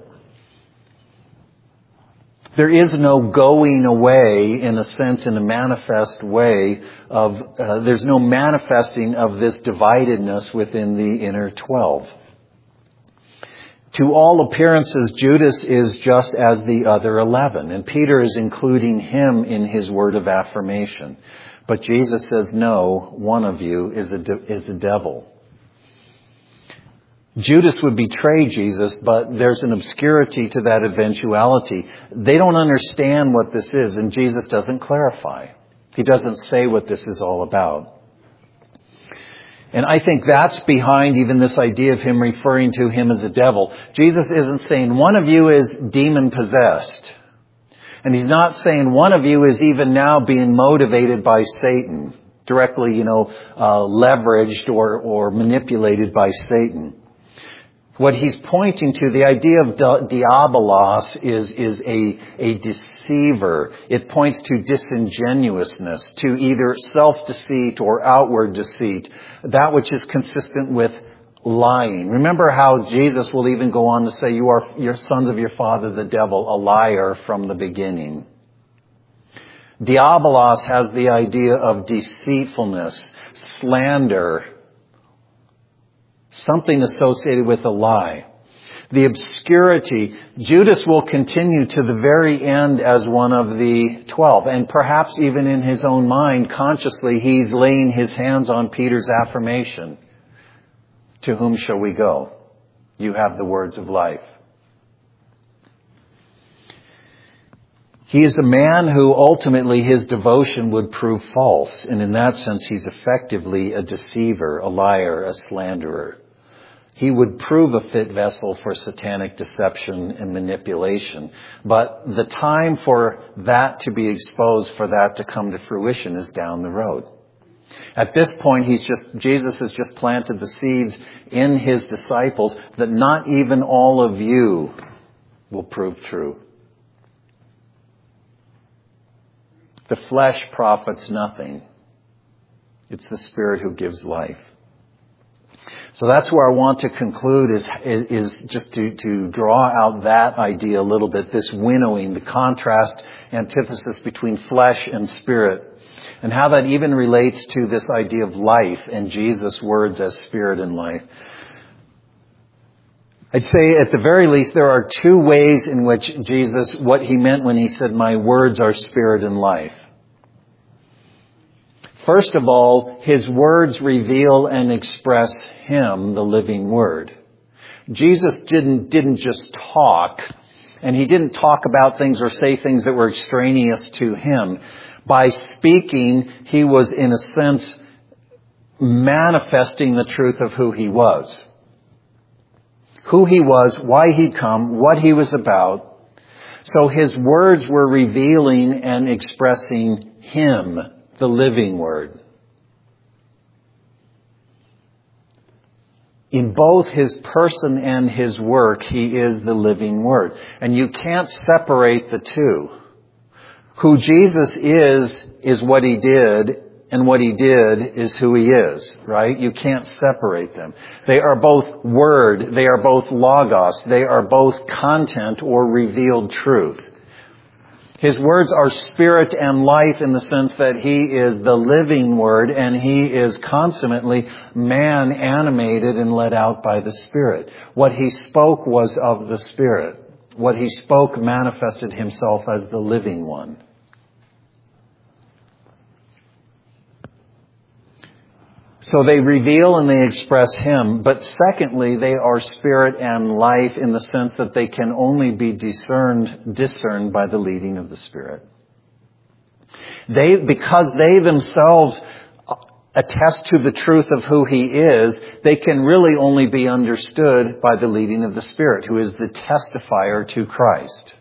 There is no going away, in a sense, in a manifest way of, uh, there's no manifesting of this dividedness within the inner twelve. To all appearances, Judas is just as the other eleven, and Peter is including him in his word of affirmation. But Jesus says, no, one of you is a, de- is a devil. Judas would betray Jesus, but there's an obscurity to that eventuality. They don't understand what this is, and Jesus doesn't clarify. He doesn't say what this is all about. And I think that's behind even this idea of him referring to him as a devil. Jesus isn't saying one of you is demon-possessed. And he's not saying one of you is even now being motivated by Satan. directly, you know, uh, leveraged or, or manipulated by Satan. What he's pointing to, the idea of di- diabolos is, is a, a deceiver. It points to disingenuousness, to either self-deceit or outward deceit, that which is consistent with lying. Remember how Jesus will even go on to say, you are your sons of your father, the devil, a liar from the beginning. Diabolos has the idea of deceitfulness, slander, something associated with a lie. The obscurity, Judas will continue to the very end as one of the twelve. And perhaps even in his own mind, consciously, he's laying his hands on Peter's affirmation. To whom shall we go? You have the words of life. He is a man who ultimately his devotion would prove false. And in that sense, he's effectively a deceiver, a liar, a slanderer. He would prove a fit vessel for satanic deception and manipulation. But the time for that to be exposed, for that to come to fruition, is down the road. At this point, he's just, Jesus has just planted the seeds in his disciples that not even all of you will prove true. The flesh profits nothing. It's the Spirit who gives life. So that's where I want to conclude is, is just to, to draw out that idea a little bit, this winnowing, the contrast, antithesis between flesh and spirit, and how that even relates to this idea of life and Jesus' words as spirit and life. I'd say at the very least there are two ways in which Jesus, what he meant when he said, my words are spirit and life. First of all, his words reveal and express him, the living word. Jesus didn't, didn't just talk, and he didn't talk about things or say things that were extraneous to him. By speaking, he was in a sense manifesting the truth of who he was. Who he was, why he'd come, what he was about. So his words were revealing and expressing him, the living word. In both his person and his work, he is the living word. And you can't separate the two. Who Jesus is, is what he did, and what he did is who he is, right? You can't separate them. They are both word, they are both logos, they are both content or revealed truth. His words are spirit and life in the sense that he is the living word and he is consummately man animated and led out by the Spirit. What he spoke was of the Spirit. What he spoke manifested himself as the living one. So they reveal and they express him, but secondly, they are spirit and life in the sense that they can only be discerned, discerned by the leading of the Spirit. They, because they themselves attest to the truth of who he is, they can really only be understood by the leading of the Spirit, who is the testifier to Christ.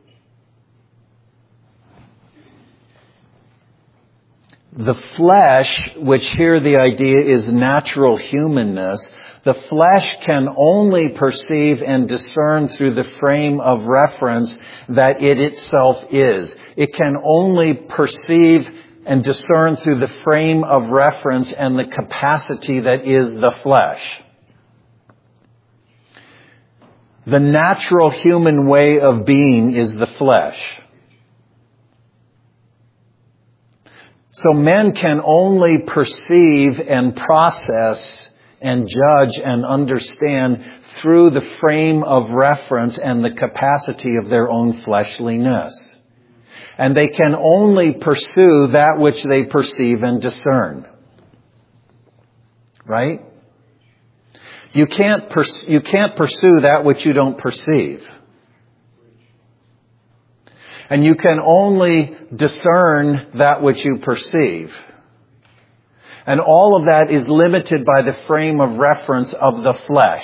The flesh, which here the idea is natural humanness, the flesh can only perceive and discern through the frame of reference that it itself is. It can only perceive and discern through the frame of reference and the capacity that is the flesh. The natural human way of being is the flesh. So men can only perceive and process and judge and understand through the frame of reference and the capacity of their own fleshliness. And they can only pursue that which they perceive and discern. Right? You can't pers- you can't pursue that which you don't perceive. And you can only discern that which you perceive. And all of that is limited by the frame of reference of the flesh.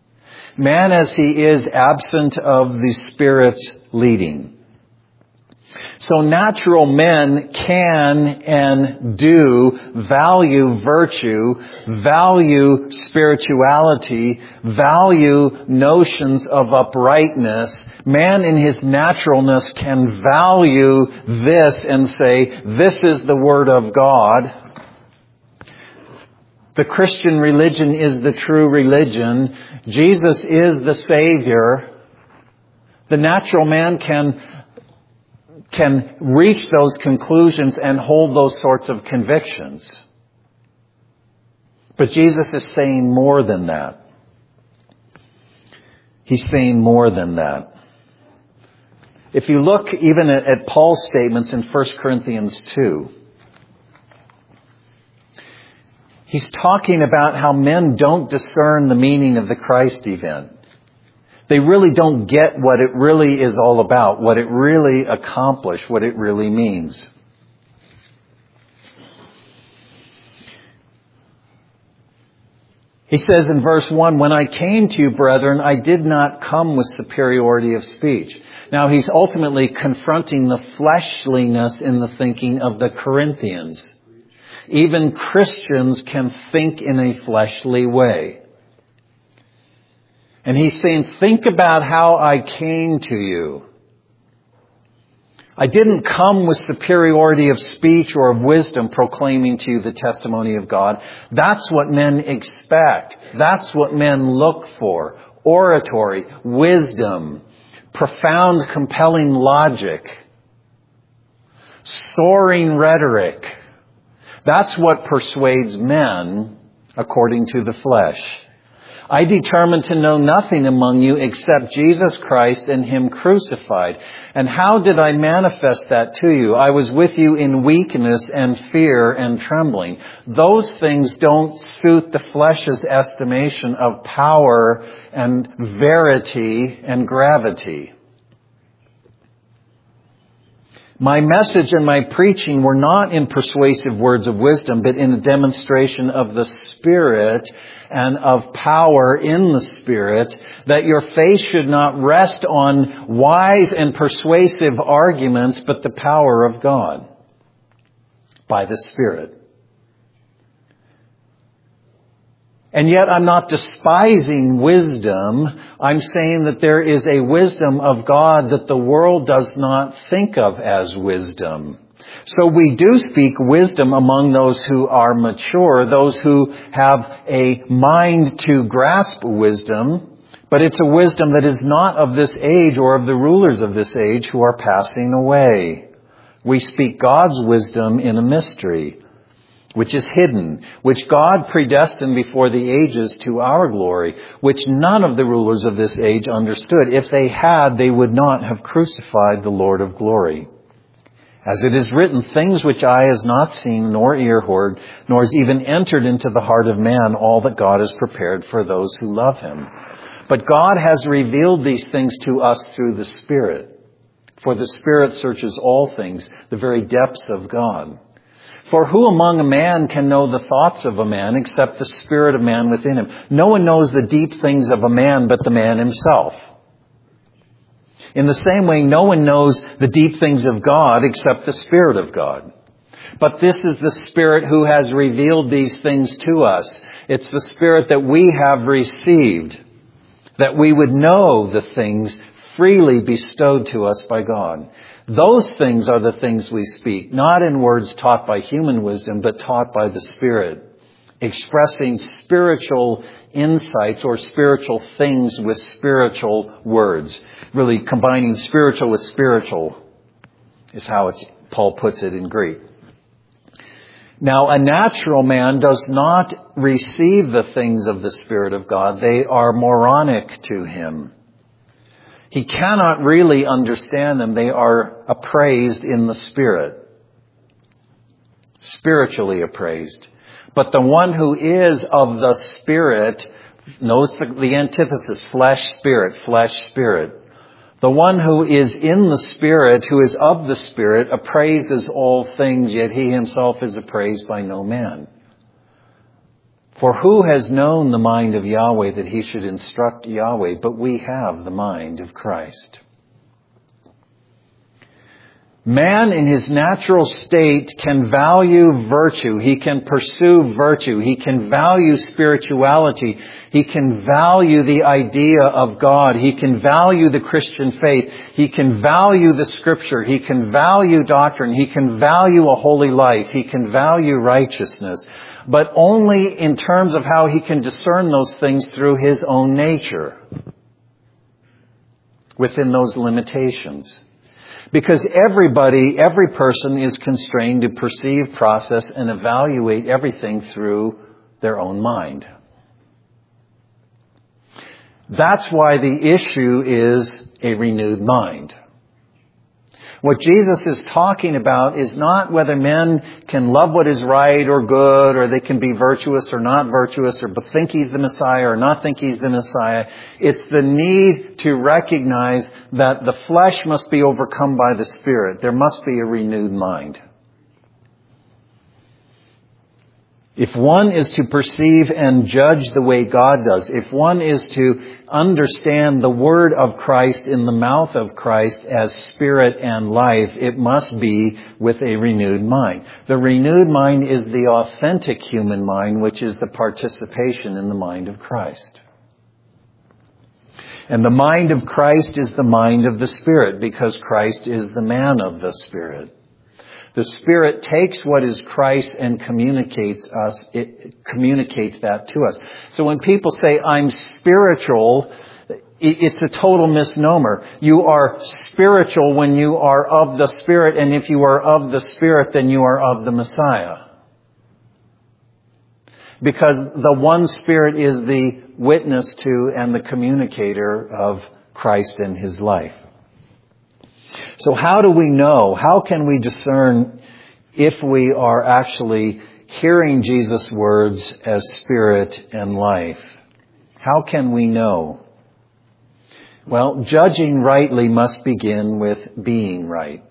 Man as he is absent of the Spirit's leading. So natural men can and do value virtue, value spirituality, value notions of uprightness. Man in his naturalness can value this and say, this is the Word of God. The Christian religion is the true religion. Jesus is the Savior. The natural man can can reach those conclusions and hold those sorts of convictions. But Jesus is saying more than that. He's saying more than that. If you look even at, at Paul's statements in First Corinthians two, he's talking about how men don't discern the meaning of the Christ event. They really don't get what it really is all about, what it really accomplished, what it really means. He says in verse one, when I came to you, brethren, I did not come with superiority of speech. Now he's ultimately confronting the fleshliness in the thinking of the Corinthians. Even Christians can think in a fleshly way. And he's saying, think about how I came to you. I didn't come with superiority of speech or of wisdom proclaiming to you the testimony of God. That's what men expect. That's what men look for. Oratory, wisdom, profound, compelling logic, soaring rhetoric. That's what persuades men according to the flesh. I determined to know nothing among you except Jesus Christ and Him crucified. And how did I manifest that to you? I was with you in weakness and fear and trembling. Those things don't suit the flesh's estimation of power and verity and gravity. My message and my preaching were not in persuasive words of wisdom, but in a demonstration of the Spirit and of power in the Spirit, that your faith should not rest on wise and persuasive arguments, but the power of God by the Spirit. And yet I'm not despising wisdom. I'm saying that there is a wisdom of God that the world does not think of as wisdom. So we do speak wisdom among those who are mature, those who have a mind to grasp wisdom, but it's a wisdom that is not of this age or of the rulers of this age who are passing away. We speak God's wisdom in a mystery, which is hidden, which God predestined before the ages to our glory, which none of the rulers of this age understood. If they had, they would not have crucified the Lord of glory. As it is written, things which eye has not seen, nor ear heard, nor has even entered into the heart of man, all that God has prepared for those who love Him. But God has revealed these things to us through the Spirit. For the Spirit searches all things, the very depths of God. For who among a man can know the thoughts of a man except the spirit of man within him? No one knows the deep things of a man but the man himself. In the same way, no one knows the deep things of God except the Spirit of God. But this is the Spirit who has revealed these things to us. It's the Spirit that we have received, that we would know the things freely bestowed to us by God. Those things are the things we speak, not in words taught by human wisdom, but taught by the Spirit, expressing spiritual insights or spiritual things with spiritual words. Really combining spiritual with spiritual is how it's, Paul puts it in Greek. Now, a natural man does not receive the things of the Spirit of God. They are moronic to him. He cannot really understand them. They are appraised in the Spirit. Spiritually appraised. But the one who is of the Spirit, notice the, the antithesis, flesh, spirit, flesh, spirit. The one who is in the Spirit, who is of the Spirit, appraises all things, yet he himself is appraised by no man. For who has known the mind of Yahweh that he should instruct Yahweh? But we have the mind of Christ. Man in his natural state can value virtue. He can pursue virtue. He can value spirituality. He can value the idea of God. He can value the Christian faith. He can value the Scripture. He can value doctrine. He can value a holy life. He can value righteousness. But only in terms of how he can discern those things through his own nature, within those limitations. Because everybody, every person is constrained to perceive, process, and evaluate everything through their own mind. That's why the issue is a renewed mind. What Jesus is talking about is not whether men can love what is right or good, or they can be virtuous or not virtuous, or think he's the Messiah or not think he's the Messiah. It's the need to recognize that the flesh must be overcome by the Spirit. There must be a renewed mind. If one is to perceive and judge the way God does, if one is to understand the word of Christ in the mouth of Christ as spirit and life, it must be with a renewed mind. The renewed mind is the authentic human mind, which is the participation in the mind of Christ. And the mind of Christ is the mind of the Spirit, because Christ is the man of the Spirit. The Spirit takes what is Christ and communicates us, it communicates that to us. So when people say, I'm spiritual, it's a total misnomer. You are spiritual when you are of the Spirit, and if you are of the Spirit, then you are of the Messiah. Because the one Spirit is the witness to and the communicator of Christ and His life. So how do we know? How can we discern if we are actually hearing Jesus' words as spirit and life? How can we know? Well, judging rightly must begin with being right.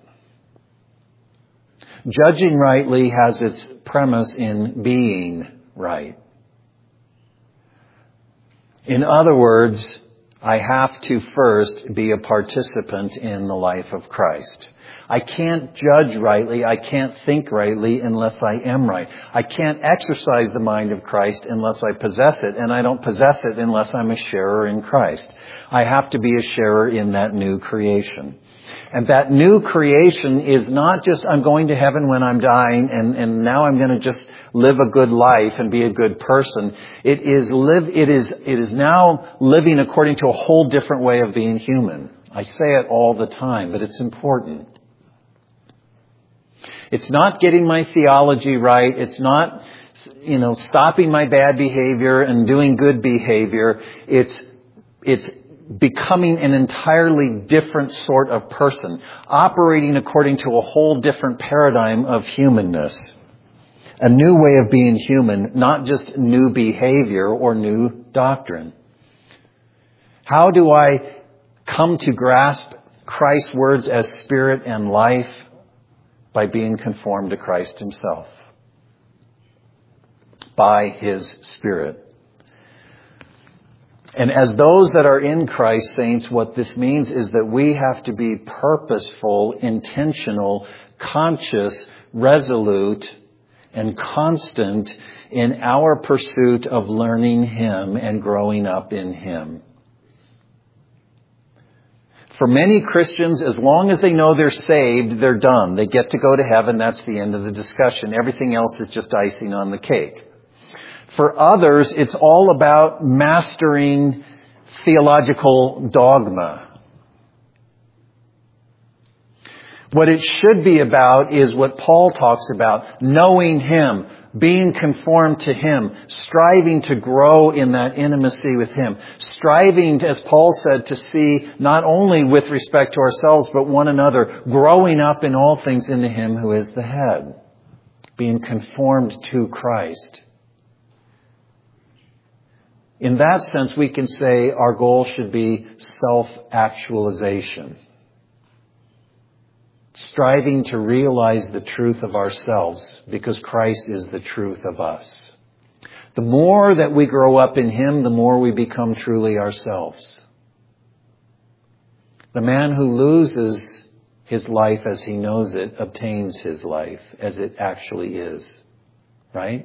Judging rightly has its premise in being right. In other words, I have to first be a participant in the life of Christ. I can't judge rightly, I can't think rightly unless I am right. I can't exercise the mind of Christ unless I possess it, and I don't possess it unless I'm a sharer in Christ. I have to be a sharer in that new creation. And that new creation is not just I'm going to heaven when I'm dying and, and now I'm going to just live a good life and be a good person. It is live, it is, it is now living according to a whole different way of being human. I say it all the time, but it's important. It's not getting my theology right. It's not, you know, stopping my bad behavior and doing good behavior. It's, it's becoming an entirely different sort of person, operating according to a whole different paradigm of humanness. A new way of being human, not just new behavior or new doctrine. How do I come to grasp Christ's words as spirit and life? By being conformed to Christ Himself. By His Spirit. And as those that are in Christ, saints, what this means is that we have to be purposeful, intentional, conscious, resolute, and constant in our pursuit of learning Him and growing up in Him. For many Christians, as long as they know they're saved, they're done. They get to go to heaven. That's the end of the discussion. Everything else is just icing on the cake. For others, it's all about mastering theological dogma. What it should be about is what Paul talks about, knowing Him, being conformed to Him, striving to grow in that intimacy with Him, striving, as Paul said, to see not only with respect to ourselves, but one another, growing up in all things into Him who is the head, being conformed to Christ. In that sense, we can say our goal should be self-actualization. Striving to realize the truth of ourselves because Christ is the truth of us. The more that we grow up in Him, the more we become truly ourselves. The man who loses his life as he knows it obtains his life as it actually is. Right?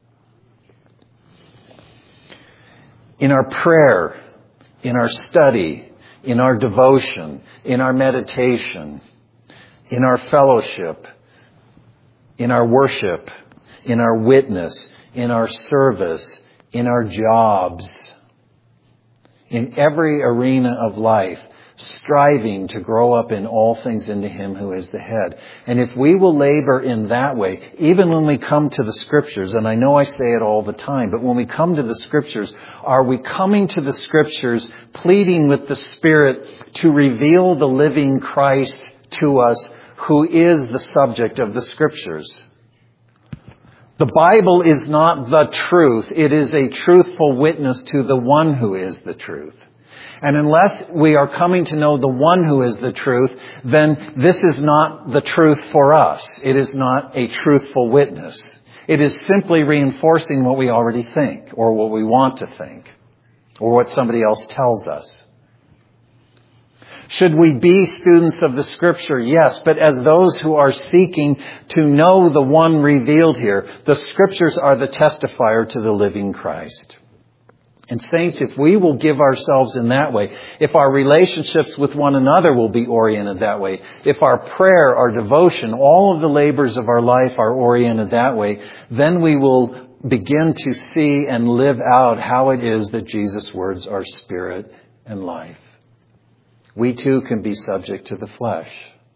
In our prayer, in our study, in our devotion, in our meditation, in our fellowship, in our worship, in our witness, in our service, in our jobs, in every arena of life, striving to grow up in all things into him who is the head. And if we will labor in that way, even when we come to the scriptures, and I know I say it all the time, but when we come to the scriptures, are we coming to the scriptures pleading with the Spirit to reveal the living Christ to us, who is the subject of the scriptures? The Bible is not the truth. It is a truthful witness to the one who is the truth. And unless we are coming to know the one who is the truth, then this is not the truth for us. It is not a truthful witness. It is simply reinforcing what we already think, or what we want to think, or what somebody else tells us. Should we be students of the Scripture? Yes, but as those who are seeking to know the one revealed here, the Scriptures are the testifier to the living Christ. And saints, if we will give ourselves in that way, if our relationships with one another will be oriented that way, if our prayer, our devotion, all of the labors of our life are oriented that way, then we will begin to see and live out how it is that Jesus' words are spirit and life. We too can be subject to the flesh.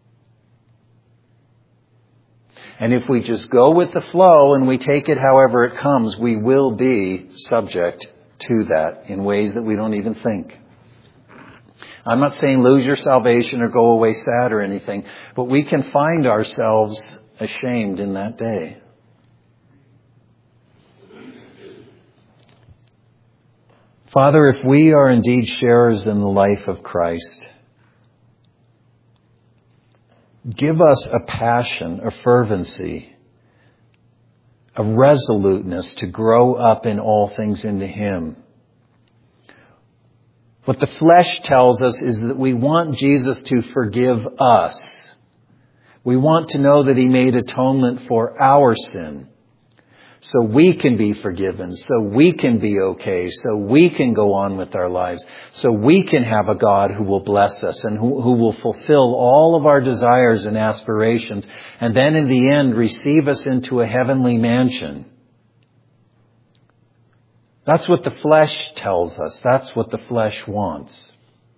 And if we just go with the flow and we take it however it comes, we will be subject to that in ways that we don't even think. I'm not saying lose your salvation or go away sad or anything, but we can find ourselves ashamed in that day. Father, if we are indeed sharers in the life of Christ, give us a passion, a fervency, a resoluteness to grow up in all things into him. What the flesh tells us is that we want Jesus to forgive us. We want to know that he made atonement for our sin, so we can be forgiven, so we can be okay, so we can go on with our lives, so we can have a God who will bless us and who, who will fulfill all of our desires and aspirations, and then in the end receive us into a heavenly mansion. That's what the flesh tells us. That's what the flesh wants.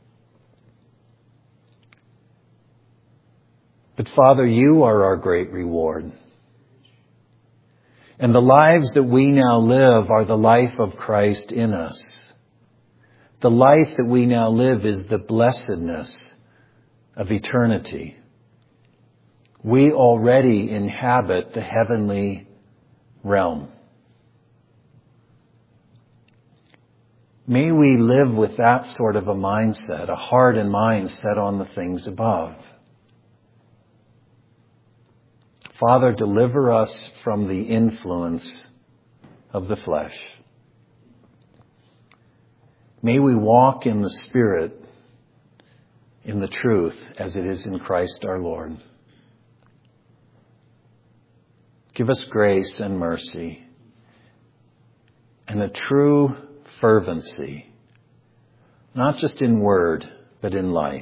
But Father, you are our great reward. And the lives that we now live are the life of Christ in us. The life that we now live is the blessedness of eternity. We already inhabit the heavenly realm. May we live with that sort of a mindset, a heart and mind set on the things above. Father, deliver us from the influence of the flesh. May we walk in the Spirit, in the truth, as it is in Christ our Lord. Give us grace and mercy and a true fervency, not just in word, but in life.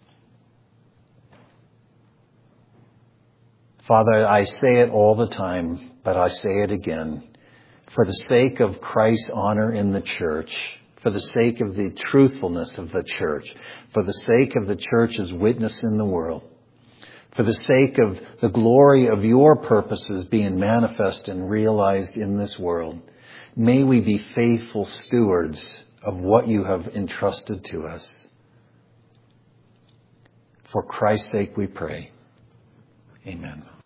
Father, I say it all the time, but I say it again. For the sake of Christ's honor in the church, for the sake of the truthfulness of the church, for the sake of the church's witness in the world, for the sake of the glory of your purposes being manifest and realized in this world, may we be faithful stewards of what you have entrusted to us. For Christ's sake we pray. Amen.